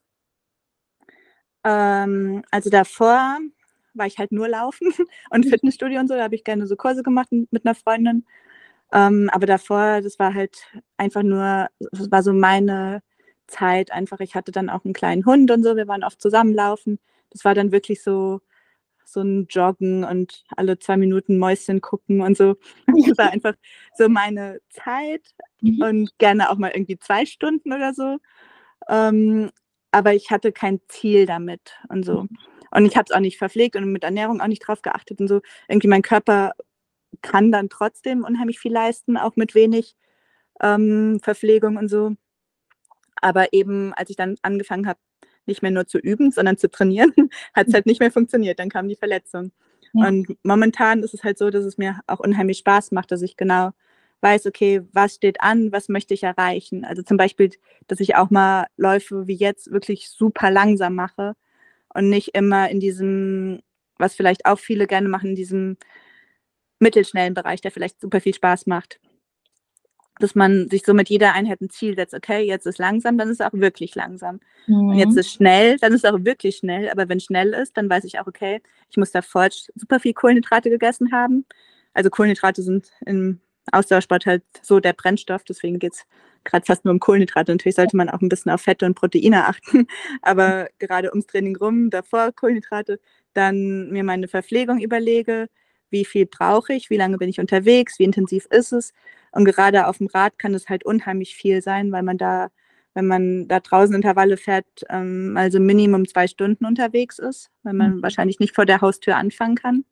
Ähm, also davor war ich halt nur laufen und Fitnessstudio und so, da habe ich gerne so Kurse gemacht mit einer Freundin. Ähm, aber davor, das war halt einfach nur, das war so meine Zeit einfach. Ich hatte dann auch einen kleinen Hund und so, wir waren oft zusammenlaufen. Das war dann wirklich so so ein Joggen und alle zwei Minuten Mäuschen gucken und so. Das war einfach so meine Zeit Mhm. und gerne auch mal irgendwie zwei Stunden oder so. Ähm, aber ich hatte kein Ziel damit und so. Und ich habe es auch nicht verpflegt und mit Ernährung auch nicht drauf geachtet und so. Irgendwie mein Körper kann dann trotzdem unheimlich viel leisten, auch mit wenig ähm, Verpflegung und so. Aber eben, als ich dann angefangen habe, nicht mehr nur zu üben, sondern zu trainieren, hat es halt nicht mehr funktioniert. Dann kam die Verletzung. Ja. Und momentan ist es halt so, dass es mir auch unheimlich Spaß macht, dass ich genau weiß, okay, was steht an, was möchte ich erreichen. Also zum Beispiel, dass ich auch mal Läufe wie jetzt wirklich super langsam mache und nicht immer in diesem, was vielleicht auch viele gerne machen, in diesem mittelschnellen Bereich, der vielleicht super viel Spaß macht. Dass man sich so mit jeder Einheit ein Ziel setzt. Okay, jetzt ist langsam, dann ist es auch wirklich langsam. Und jetzt Mhm. ist schnell, dann ist es auch wirklich schnell. Aber wenn schnell ist, dann weiß ich auch, okay, ich muss davor super viel Kohlenhydrate gegessen haben. Also Kohlenhydrate sind im Ausdauersport halt so der Brennstoff. Deswegen geht es gerade fast nur um Kohlenhydrate. Natürlich sollte man auch ein bisschen auf Fette und Proteine achten. Aber gerade ums Training rum, davor Kohlenhydrate, dann mir meine Verpflegung überlege, wie viel brauche ich, wie lange bin ich unterwegs, wie intensiv ist es. Und gerade auf dem Rad kann es halt unheimlich viel sein, weil man da, wenn man da draußen Intervalle fährt, ähm, also Minimum zwei Stunden unterwegs ist, weil man Mhm. wahrscheinlich nicht vor der Haustür anfangen kann.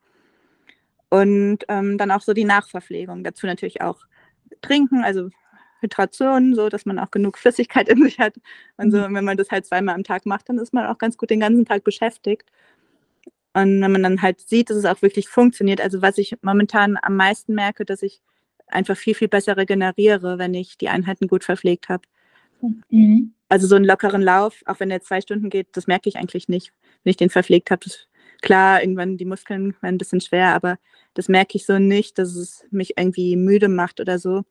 Und ähm, dann auch so die Nachverpflegung. Dazu natürlich auch trinken, also Hydration, so dass man auch genug Flüssigkeit in sich hat. Und so, und wenn man das halt zweimal am Tag macht, dann ist man auch ganz gut den ganzen Tag beschäftigt. Und wenn man dann halt sieht, dass es auch wirklich funktioniert, also was ich momentan am meisten merke, dass ich einfach viel, viel besser regeneriere, wenn ich die Einheiten gut verpflegt habe. Mhm. Also so einen lockeren Lauf, auch wenn der zwei Stunden geht, das merke ich eigentlich nicht, wenn ich den verpflegt habe. Klar, irgendwann die Muskeln werden ein bisschen schwer, aber das merke ich so nicht, dass es mich irgendwie müde macht oder so,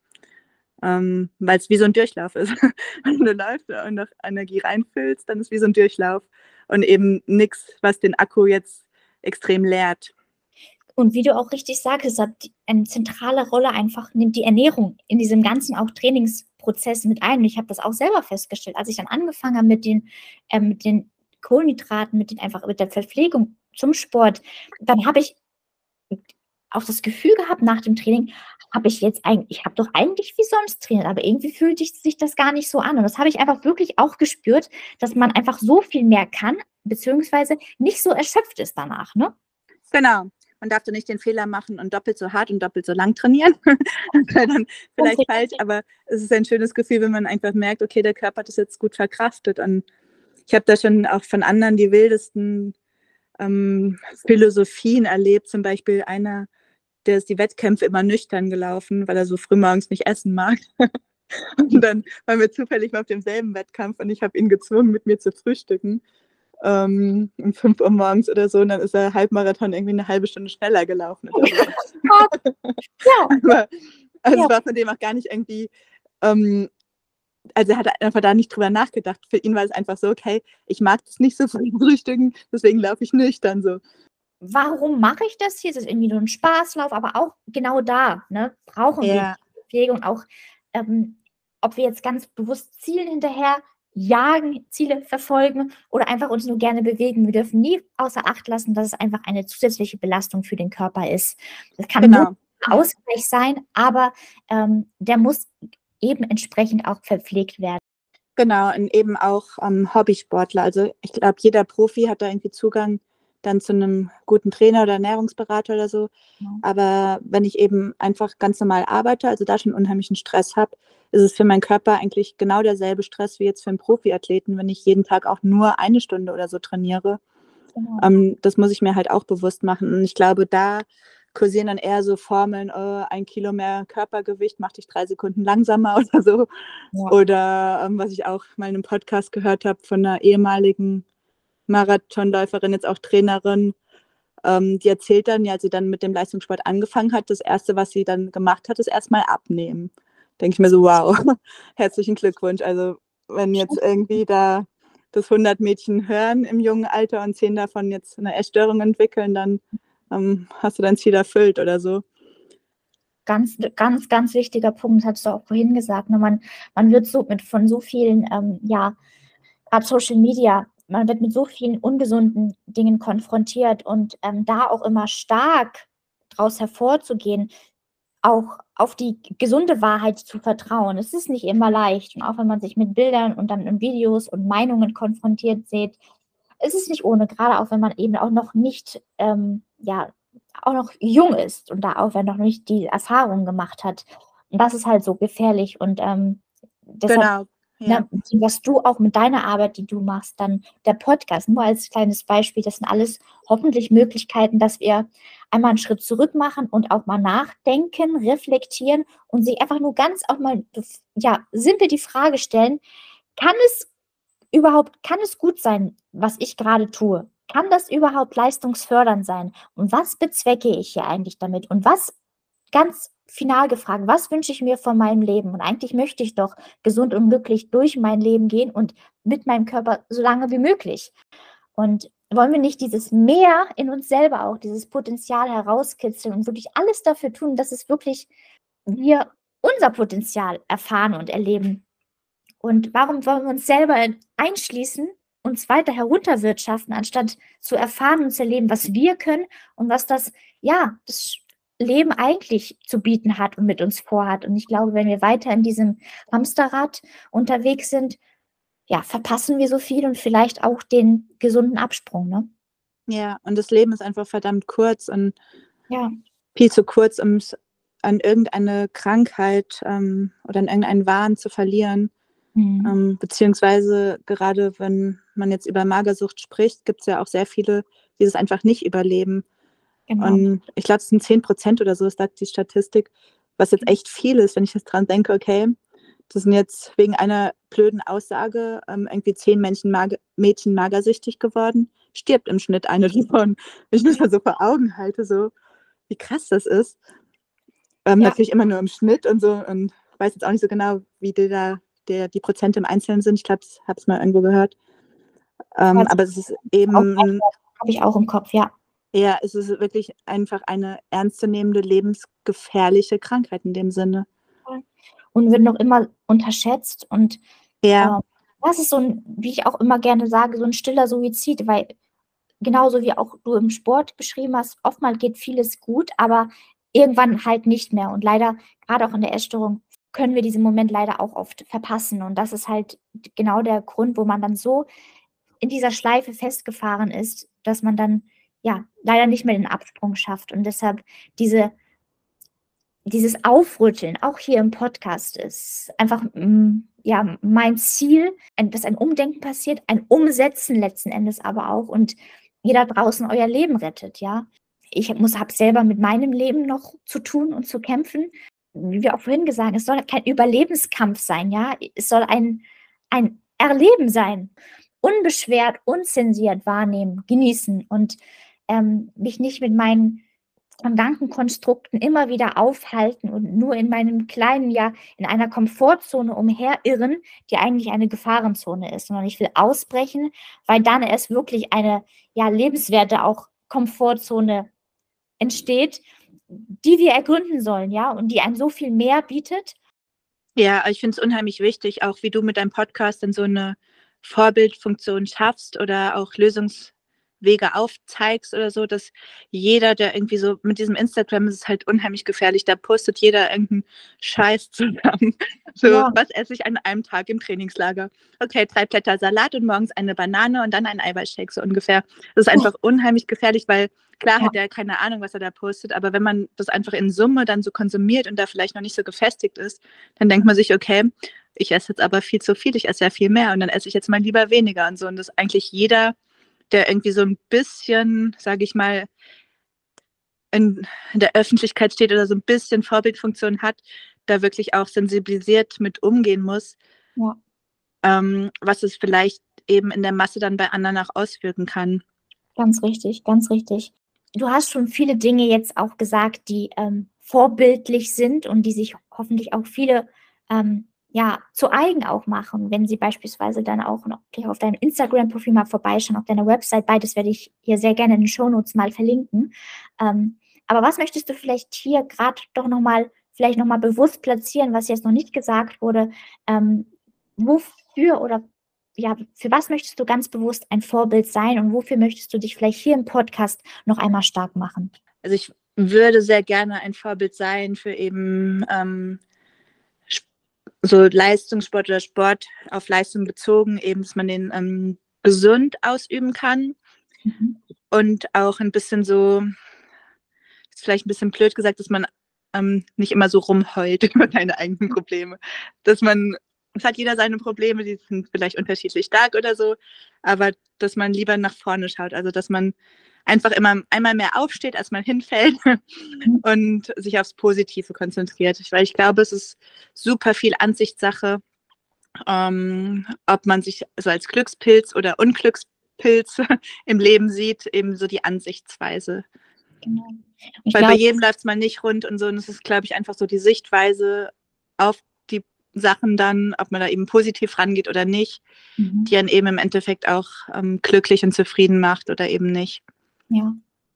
ähm, weil es wie so ein Durchlauf ist. Wenn du läufst und noch Energie reinfüllst, dann ist es wie so ein Durchlauf und eben nichts, was den Akku jetzt extrem leert. Und wie du auch richtig sagst, es hat eine zentrale Rolle einfach, nimmt die Ernährung in diesem ganzen auch Trainingsprozess mit ein. Und ich habe das auch selber festgestellt, als ich dann angefangen habe mit den, äh, mit den Kohlenhydraten, mit den einfach mit der Verpflegung zum Sport, dann habe ich auch das Gefühl gehabt nach dem Training, habe ich jetzt eigentlich, ich habe doch eigentlich wie sonst trainiert, aber irgendwie fühlt sich das gar nicht so an. Und das habe ich einfach wirklich auch gespürt, dass man einfach so viel mehr kann, beziehungsweise nicht so erschöpft ist danach, ne? Genau. Man darf da nicht den Fehler machen und doppelt so hart und doppelt so lang trainieren. Das wäre dann vielleicht falsch, aber es ist ein schönes Gefühl, wenn man einfach merkt, okay, der Körper hat das jetzt gut verkraftet. Und ich habe da schon auch von anderen die wildesten ähm, Philosophien erlebt. Zum Beispiel einer, der ist die Wettkämpfe immer nüchtern gelaufen, weil er so frühmorgens nicht essen mag. Und dann waren wir zufällig mal auf demselben Wettkampf und ich habe ihn gezwungen, mit mir zu frühstücken. Ähm, um fünf Uhr morgens oder so, und dann ist er Halbmarathon irgendwie eine halbe Stunde schneller gelaufen. Oder so. Ja. Aber also Ja. es war von dem auch gar nicht irgendwie, ähm, also er hat einfach da nicht drüber nachgedacht. Für ihn war es einfach so, okay, ich mag das nicht so früh frühstücken, deswegen laufe ich nüchtern so. Warum mache ich das hier? Es ist irgendwie nur ein Spaßlauf, aber auch genau da, ne, brauchen wir Ja. die Pflege auch, ähm, ob wir jetzt ganz bewusst Zielen hinterher jagen, Ziele verfolgen oder einfach uns nur gerne bewegen. Wir dürfen nie außer Acht lassen, dass es einfach eine zusätzliche Belastung für den Körper ist. Das kann Genau. nur ein Ausgleich sein, aber ähm, der muss eben entsprechend auch verpflegt werden. Genau, und eben auch ähm, Hobbysportler. Also ich glaube, jeder Profi hat da irgendwie Zugang dann zu einem guten Trainer oder Ernährungsberater oder so. Ja. Aber wenn ich eben einfach ganz normal arbeite, also da schon unheimlichen Stress habe, ist es für meinen Körper eigentlich genau derselbe Stress wie jetzt für einen Profiathleten, wenn ich jeden Tag auch nur eine Stunde oder so trainiere. Genau. Ähm, das muss ich mir halt auch bewusst machen. Und ich glaube, da kursieren dann eher so Formeln, oh, ein Kilo mehr Körpergewicht macht dich drei Sekunden langsamer oder so. Ja. Oder ähm, was ich auch mal in einem Podcast gehört habe von einer ehemaligen Marathonläuferin, jetzt auch Trainerin, ähm, die erzählt dann, ja, als sie dann mit dem Leistungssport angefangen hat, das Erste, was sie dann gemacht hat, ist erstmal abnehmen. Denke ich mir so, wow, herzlichen Glückwunsch. Also wenn jetzt irgendwie da das hundert Mädchen hören im jungen Alter und zehn davon jetzt eine Essstörung entwickeln, dann ähm, hast du dein Ziel erfüllt oder so. ganz, ganz, ganz wichtiger Punkt, hast du auch vorhin gesagt. Ne? Man, man wird so mit von so vielen, ähm, ja, gerade Social Media, man wird mit so vielen ungesunden Dingen konfrontiert und ähm, da auch immer stark draus hervorzugehen, auch auf die gesunde Wahrheit zu vertrauen. Es ist nicht immer leicht. Und auch wenn man sich mit Bildern und dann in Videos und Meinungen konfrontiert sieht, es ist nicht ohne, gerade auch wenn man eben auch noch nicht, ähm, ja, auch noch jung ist und da auch wenn noch nicht die Erfahrung gemacht hat. Und das ist halt so gefährlich. Und ähm, deshalb, Genau, ja. ne, was du auch mit deiner Arbeit, die du machst, dann der Podcast, nur als kleines Beispiel, das sind alles hoffentlich Möglichkeiten, dass wir einmal einen Schritt zurück machen und auch mal nachdenken, reflektieren und sich einfach nur ganz auch mal, ja, simpel die Frage stellen, kann es überhaupt, kann es gut sein, was ich gerade tue? Kann das überhaupt leistungsfördernd sein? Und was bezwecke ich hier eigentlich damit? Und was, ganz final gefragt, was wünsche ich mir von meinem Leben? Und eigentlich möchte ich doch gesund und glücklich durch mein Leben gehen und mit meinem Körper so lange wie möglich. Und wollen wir nicht dieses Mehr in uns selber auch, dieses Potenzial herauskitzeln und wirklich alles dafür tun, dass es wirklich wir unser Potenzial erfahren und erleben? Und warum wollen wir uns selber einschließen, uns weiter herunterwirtschaften, anstatt zu erfahren und zu erleben, was wir können und was das, ja, das Leben eigentlich zu bieten hat und mit uns vorhat. Und ich glaube, wenn wir weiter in diesem Hamsterrad unterwegs sind, ja, verpassen wir so viel und vielleicht auch den gesunden Absprung, ne? Ja, und das Leben ist einfach verdammt kurz und Ja. viel zu kurz, um es an irgendeine Krankheit ähm, oder an irgendeinen Wahn zu verlieren. Mhm. Ähm, beziehungsweise gerade wenn man jetzt über Magersucht spricht, gibt es ja auch sehr viele, die das einfach nicht überleben. Genau. Und ich glaube, es sind zehn Prozent oder so, sagt die Statistik, was jetzt echt viel ist, wenn ich jetzt dran denke, okay, das sind jetzt wegen einer blöden Aussage ähm, irgendwie zehn Menschen mager, Mädchen magersüchtig geworden, stirbt im Schnitt eine davon. Wenn ich mir das so vor Augen halte, so wie krass das ist. Ähm, Ja. Natürlich immer nur im Schnitt und so und weiß jetzt auch nicht so genau, wie die da der, die Prozente im Einzelnen sind. Ich glaube, ich habe es mal irgendwo gehört. Ähm, aber es ist eben, habe ich auch im Kopf, ja. Ja, es ist wirklich einfach eine ernstzunehmende, lebensgefährliche Krankheit in dem Sinne. Und wird noch immer unterschätzt und Ja. äh, das ist so ein, wie ich auch immer gerne sage, so ein stiller Suizid, weil genauso wie auch du im Sport beschrieben hast, oftmals geht vieles gut, aber irgendwann halt nicht mehr. Und leider, gerade auch in der Essstörung, können wir diesen Moment leider auch oft verpassen. Und das ist halt genau der Grund, wo man dann so in dieser Schleife festgefahren ist, dass man dann ja leider nicht mehr den Absprung schafft. Und deshalb diese, dieses Aufrütteln, auch hier im Podcast, ist einfach mm, ja, mein Ziel, ein, dass ein Umdenken passiert, ein Umsetzen letzten Endes aber auch und ihr da draußen euer Leben rettet, ja. Ich muss, habe selber mit meinem Leben noch zu tun und zu kämpfen. Wie wir auch vorhin gesagt haben, es soll kein Überlebenskampf sein, ja. Es soll ein, ein Erleben sein. Unbeschwert, unzensiert wahrnehmen, genießen und ähm, mich nicht mit meinen Gedankenkonstrukten immer wieder aufhalten und nur in meinem kleinen, ja, in einer Komfortzone umherirren, die eigentlich eine Gefahrenzone ist, sondern ich will ausbrechen, weil dann erst wirklich eine, ja, lebenswerte auch Komfortzone entsteht, die wir ergründen sollen, ja, und die einem so viel mehr bietet. Ja, ich finde es unheimlich wichtig, auch wie du mit deinem Podcast dann so eine Vorbildfunktion schaffst oder auch Lösungswege aufzeigst oder so, dass jeder, der irgendwie so mit diesem Instagram ist es halt unheimlich gefährlich, da postet jeder irgendeinen Scheiß zusammen. So, Ja. was esse ich an einem Tag im Trainingslager? Okay, drei Blätter Salat und morgens eine Banane und dann ein Eiweißshake so ungefähr. Das ist einfach unheimlich gefährlich, weil klar Ja. hat er keine Ahnung, was er da postet, aber wenn man das einfach in Summe dann so konsumiert und da vielleicht noch nicht so gefestigt ist, dann denkt man sich, okay, ich esse jetzt aber viel zu viel, ich esse ja viel mehr und dann esse ich jetzt mal lieber weniger und so. Und dass eigentlich jeder, der irgendwie so ein bisschen, sage ich mal, in, in der Öffentlichkeit steht oder so ein bisschen Vorbildfunktion hat, da wirklich auch sensibilisiert mit umgehen muss, Ja. ähm, was es vielleicht eben in der Masse dann bei anderen auch auswirken kann. Ganz richtig, ganz richtig. Du hast schon viele Dinge jetzt auch gesagt, die ähm, vorbildlich sind und die sich hoffentlich auch viele ähm, ja, zu eigen auch machen, wenn sie beispielsweise dann auch noch auf deinem Instagram-Profil mal vorbeischauen, auf deiner Website. Beides werde ich hier sehr gerne in den Shownotes mal verlinken. Ähm, aber was möchtest du vielleicht hier gerade doch nochmal vielleicht nochmal bewusst platzieren, was jetzt noch nicht gesagt wurde. Ähm, wofür oder ja, für was möchtest du ganz bewusst ein Vorbild sein und wofür möchtest du dich vielleicht hier im Podcast noch einmal stark machen? Also ich würde sehr gerne ein Vorbild sein für eben ähm, so Leistungssport oder Sport auf Leistung bezogen, eben, dass man den ähm, gesund ausüben kann mhm. und auch ein bisschen so, ist vielleicht ein bisschen blöd gesagt, dass man ähm, nicht immer so rumheult über seine eigenen Probleme, dass man, es hat jeder seine Probleme, die sind vielleicht unterschiedlich stark oder so, aber dass man lieber nach vorne schaut, also dass man einfach immer einmal mehr aufsteht, als man hinfällt und sich aufs Positive konzentriert. Weil ich glaube, es ist super viel Ansichtssache, ähm, ob man sich so als Glückspilz oder Unglückspilz im Leben sieht, eben so die Ansichtsweise. Genau. Weil glaub, bei jedem läuft es mal nicht rund und so, und es ist, glaube ich, einfach so die Sichtweise auf die Sachen dann, ob man da eben positiv rangeht oder nicht, mhm. die einen eben im Endeffekt auch ähm, glücklich und zufrieden macht oder eben nicht. Ja,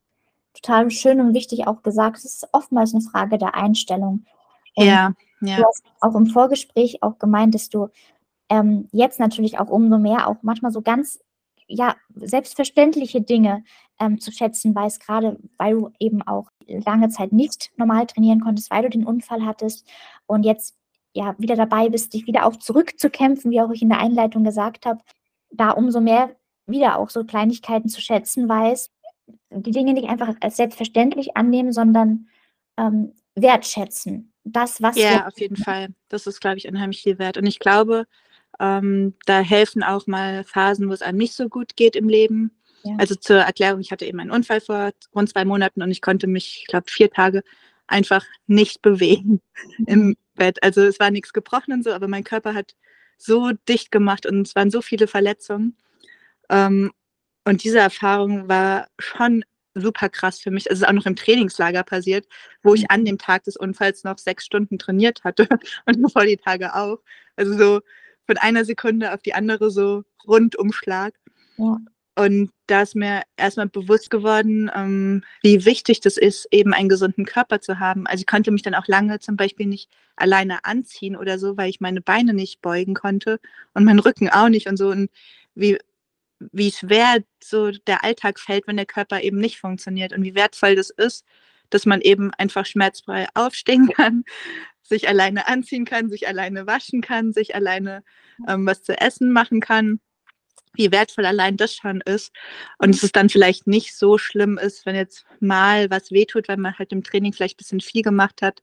total schön und wichtig auch gesagt. Es ist oftmals eine Frage der Einstellung. Und ja, ja. Du hast auch im Vorgespräch auch gemeint, dass du ähm, jetzt natürlich auch umso mehr auch manchmal so ganz ja, selbstverständliche Dinge ähm, zu schätzen weißt, gerade weil du eben auch lange Zeit nicht normal trainieren konntest, weil du den Unfall hattest und jetzt ja wieder dabei bist, dich wieder auch zurückzukämpfen, wie auch ich in der Einleitung gesagt habe, da umso mehr wieder auch so Kleinigkeiten zu schätzen weißt, die Dinge nicht einfach als selbstverständlich annehmen, sondern ähm, wertschätzen. Das, was ja, wir auf jeden Fall. Das ist, glaube ich, unheimlich viel wert. Und ich glaube, ähm, da helfen auch mal Phasen, wo es einem nicht so gut geht im Leben. Ja. Also zur Erklärung, ich hatte eben einen Unfall vor rund zwei Monaten und ich konnte mich, ich glaube, vier Tage einfach nicht bewegen mhm. im Bett. Also es war nichts gebrochen und so, aber mein Körper hat so dicht gemacht und es waren so viele Verletzungen. Ähm, und diese Erfahrung war schon super krass für mich. Es ist auch noch im Trainingslager passiert, wo ich an dem Tag des Unfalls noch sechs Stunden trainiert hatte und bevor die Tage auch. Also so von einer Sekunde auf die andere so Rundumschlag. Ja. Und da ist mir erstmal bewusst geworden, ähm, wie wichtig das ist, eben einen gesunden Körper zu haben. Also ich konnte mich dann auch lange zum Beispiel nicht alleine anziehen oder so, weil ich meine Beine nicht beugen konnte und meinen Rücken auch nicht und so. Und wie wie schwer so der Alltag fällt, wenn der Körper eben nicht funktioniert und wie wertvoll das ist, dass man eben einfach schmerzfrei aufstehen kann, sich alleine anziehen kann, sich alleine waschen kann, sich alleine ähm, was zu essen machen kann, wie wertvoll allein das schon ist und dass es dann vielleicht nicht so schlimm ist, wenn jetzt mal was wehtut, weil man halt im Training vielleicht ein bisschen viel gemacht hat,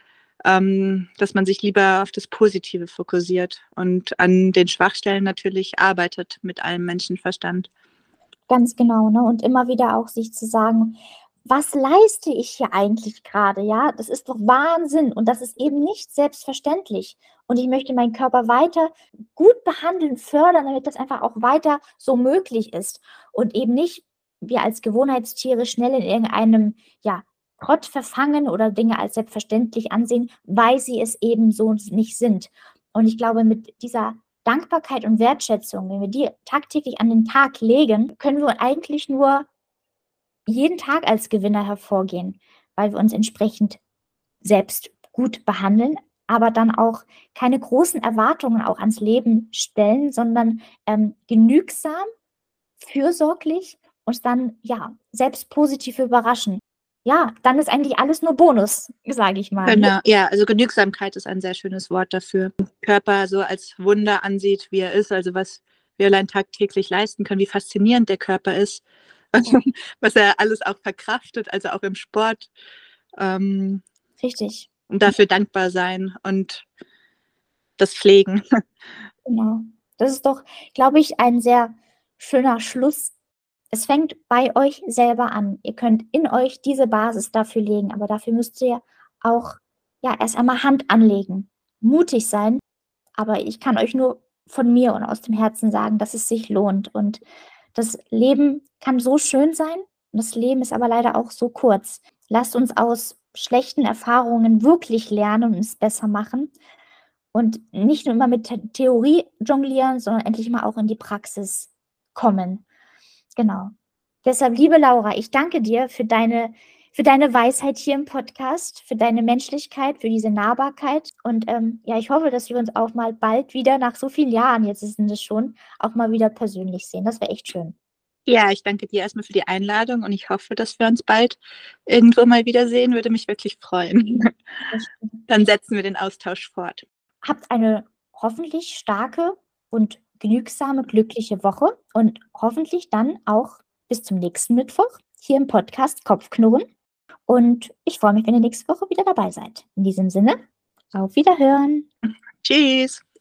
ähm, dass man sich lieber auf das Positive fokussiert und an den Schwachstellen natürlich arbeitet mit allem Menschenverstand. Ganz genau, ne? Und immer wieder auch sich zu sagen, was leiste ich hier eigentlich gerade, ja? Das ist doch Wahnsinn und das ist eben nicht selbstverständlich. Und ich möchte meinen Körper weiter gut behandeln, fördern, damit das einfach auch weiter so möglich ist. Und eben nicht wir als Gewohnheitstiere schnell in irgendeinem, ja, Trott verfangen oder Dinge als selbstverständlich ansehen, weil sie es eben so nicht sind. Und ich glaube, mit dieser Dankbarkeit und Wertschätzung, wenn wir die tagtäglich an den Tag legen, können wir eigentlich nur jeden Tag als Gewinner hervorgehen, weil wir uns entsprechend selbst gut behandeln, aber dann auch keine großen Erwartungen auch ans Leben stellen, sondern ähm, genügsam, fürsorglich uns dann ja selbst positiv überraschen. Ja, dann ist eigentlich alles nur Bonus, sage ich mal. Genau, ja, also Genügsamkeit ist ein sehr schönes Wort dafür. Körper so als Wunder ansieht, wie er ist, also was wir allein tagtäglich leisten können, wie faszinierend der Körper ist, also, was er alles auch verkraftet, also auch im Sport. Ähm, Richtig. Und dafür dankbar sein und das pflegen. Genau. Das ist doch, glaube ich, ein sehr schöner Schluss. Es fängt bei euch selber an. Ihr könnt in euch diese Basis dafür legen, aber dafür müsst ihr auch ja erst einmal Hand anlegen, mutig sein. Aber ich kann euch nur von mir und aus dem Herzen sagen, dass es sich lohnt. Und das Leben kann so schön sein, und das Leben ist aber leider auch so kurz. Lasst uns aus schlechten Erfahrungen wirklich lernen und es besser machen. Und nicht nur immer mit Theorie jonglieren, sondern endlich mal auch in die Praxis kommen. Genau. Deshalb, liebe Laura, ich danke dir für deine für deine Weisheit hier im Podcast, für deine Menschlichkeit, für diese Nahbarkeit. Und ähm, ja, ich hoffe, dass wir uns auch mal bald wieder nach so vielen Jahren, jetzt sind es schon, auch mal wieder persönlich sehen. Das wäre echt schön. Ja, ich danke dir erstmal für die Einladung und ich hoffe, dass wir uns bald irgendwo mal wiedersehen. Würde mich wirklich freuen. Dann setzen wir den Austausch fort. Habt eine hoffentlich starke und genügsame, glückliche Woche und hoffentlich dann auch bis zum nächsten Mittwoch hier im Podcast Kopfknurren. Und ich freue mich, wenn ihr nächste Woche wieder dabei seid. In diesem Sinne, auf Wiederhören. Tschüss.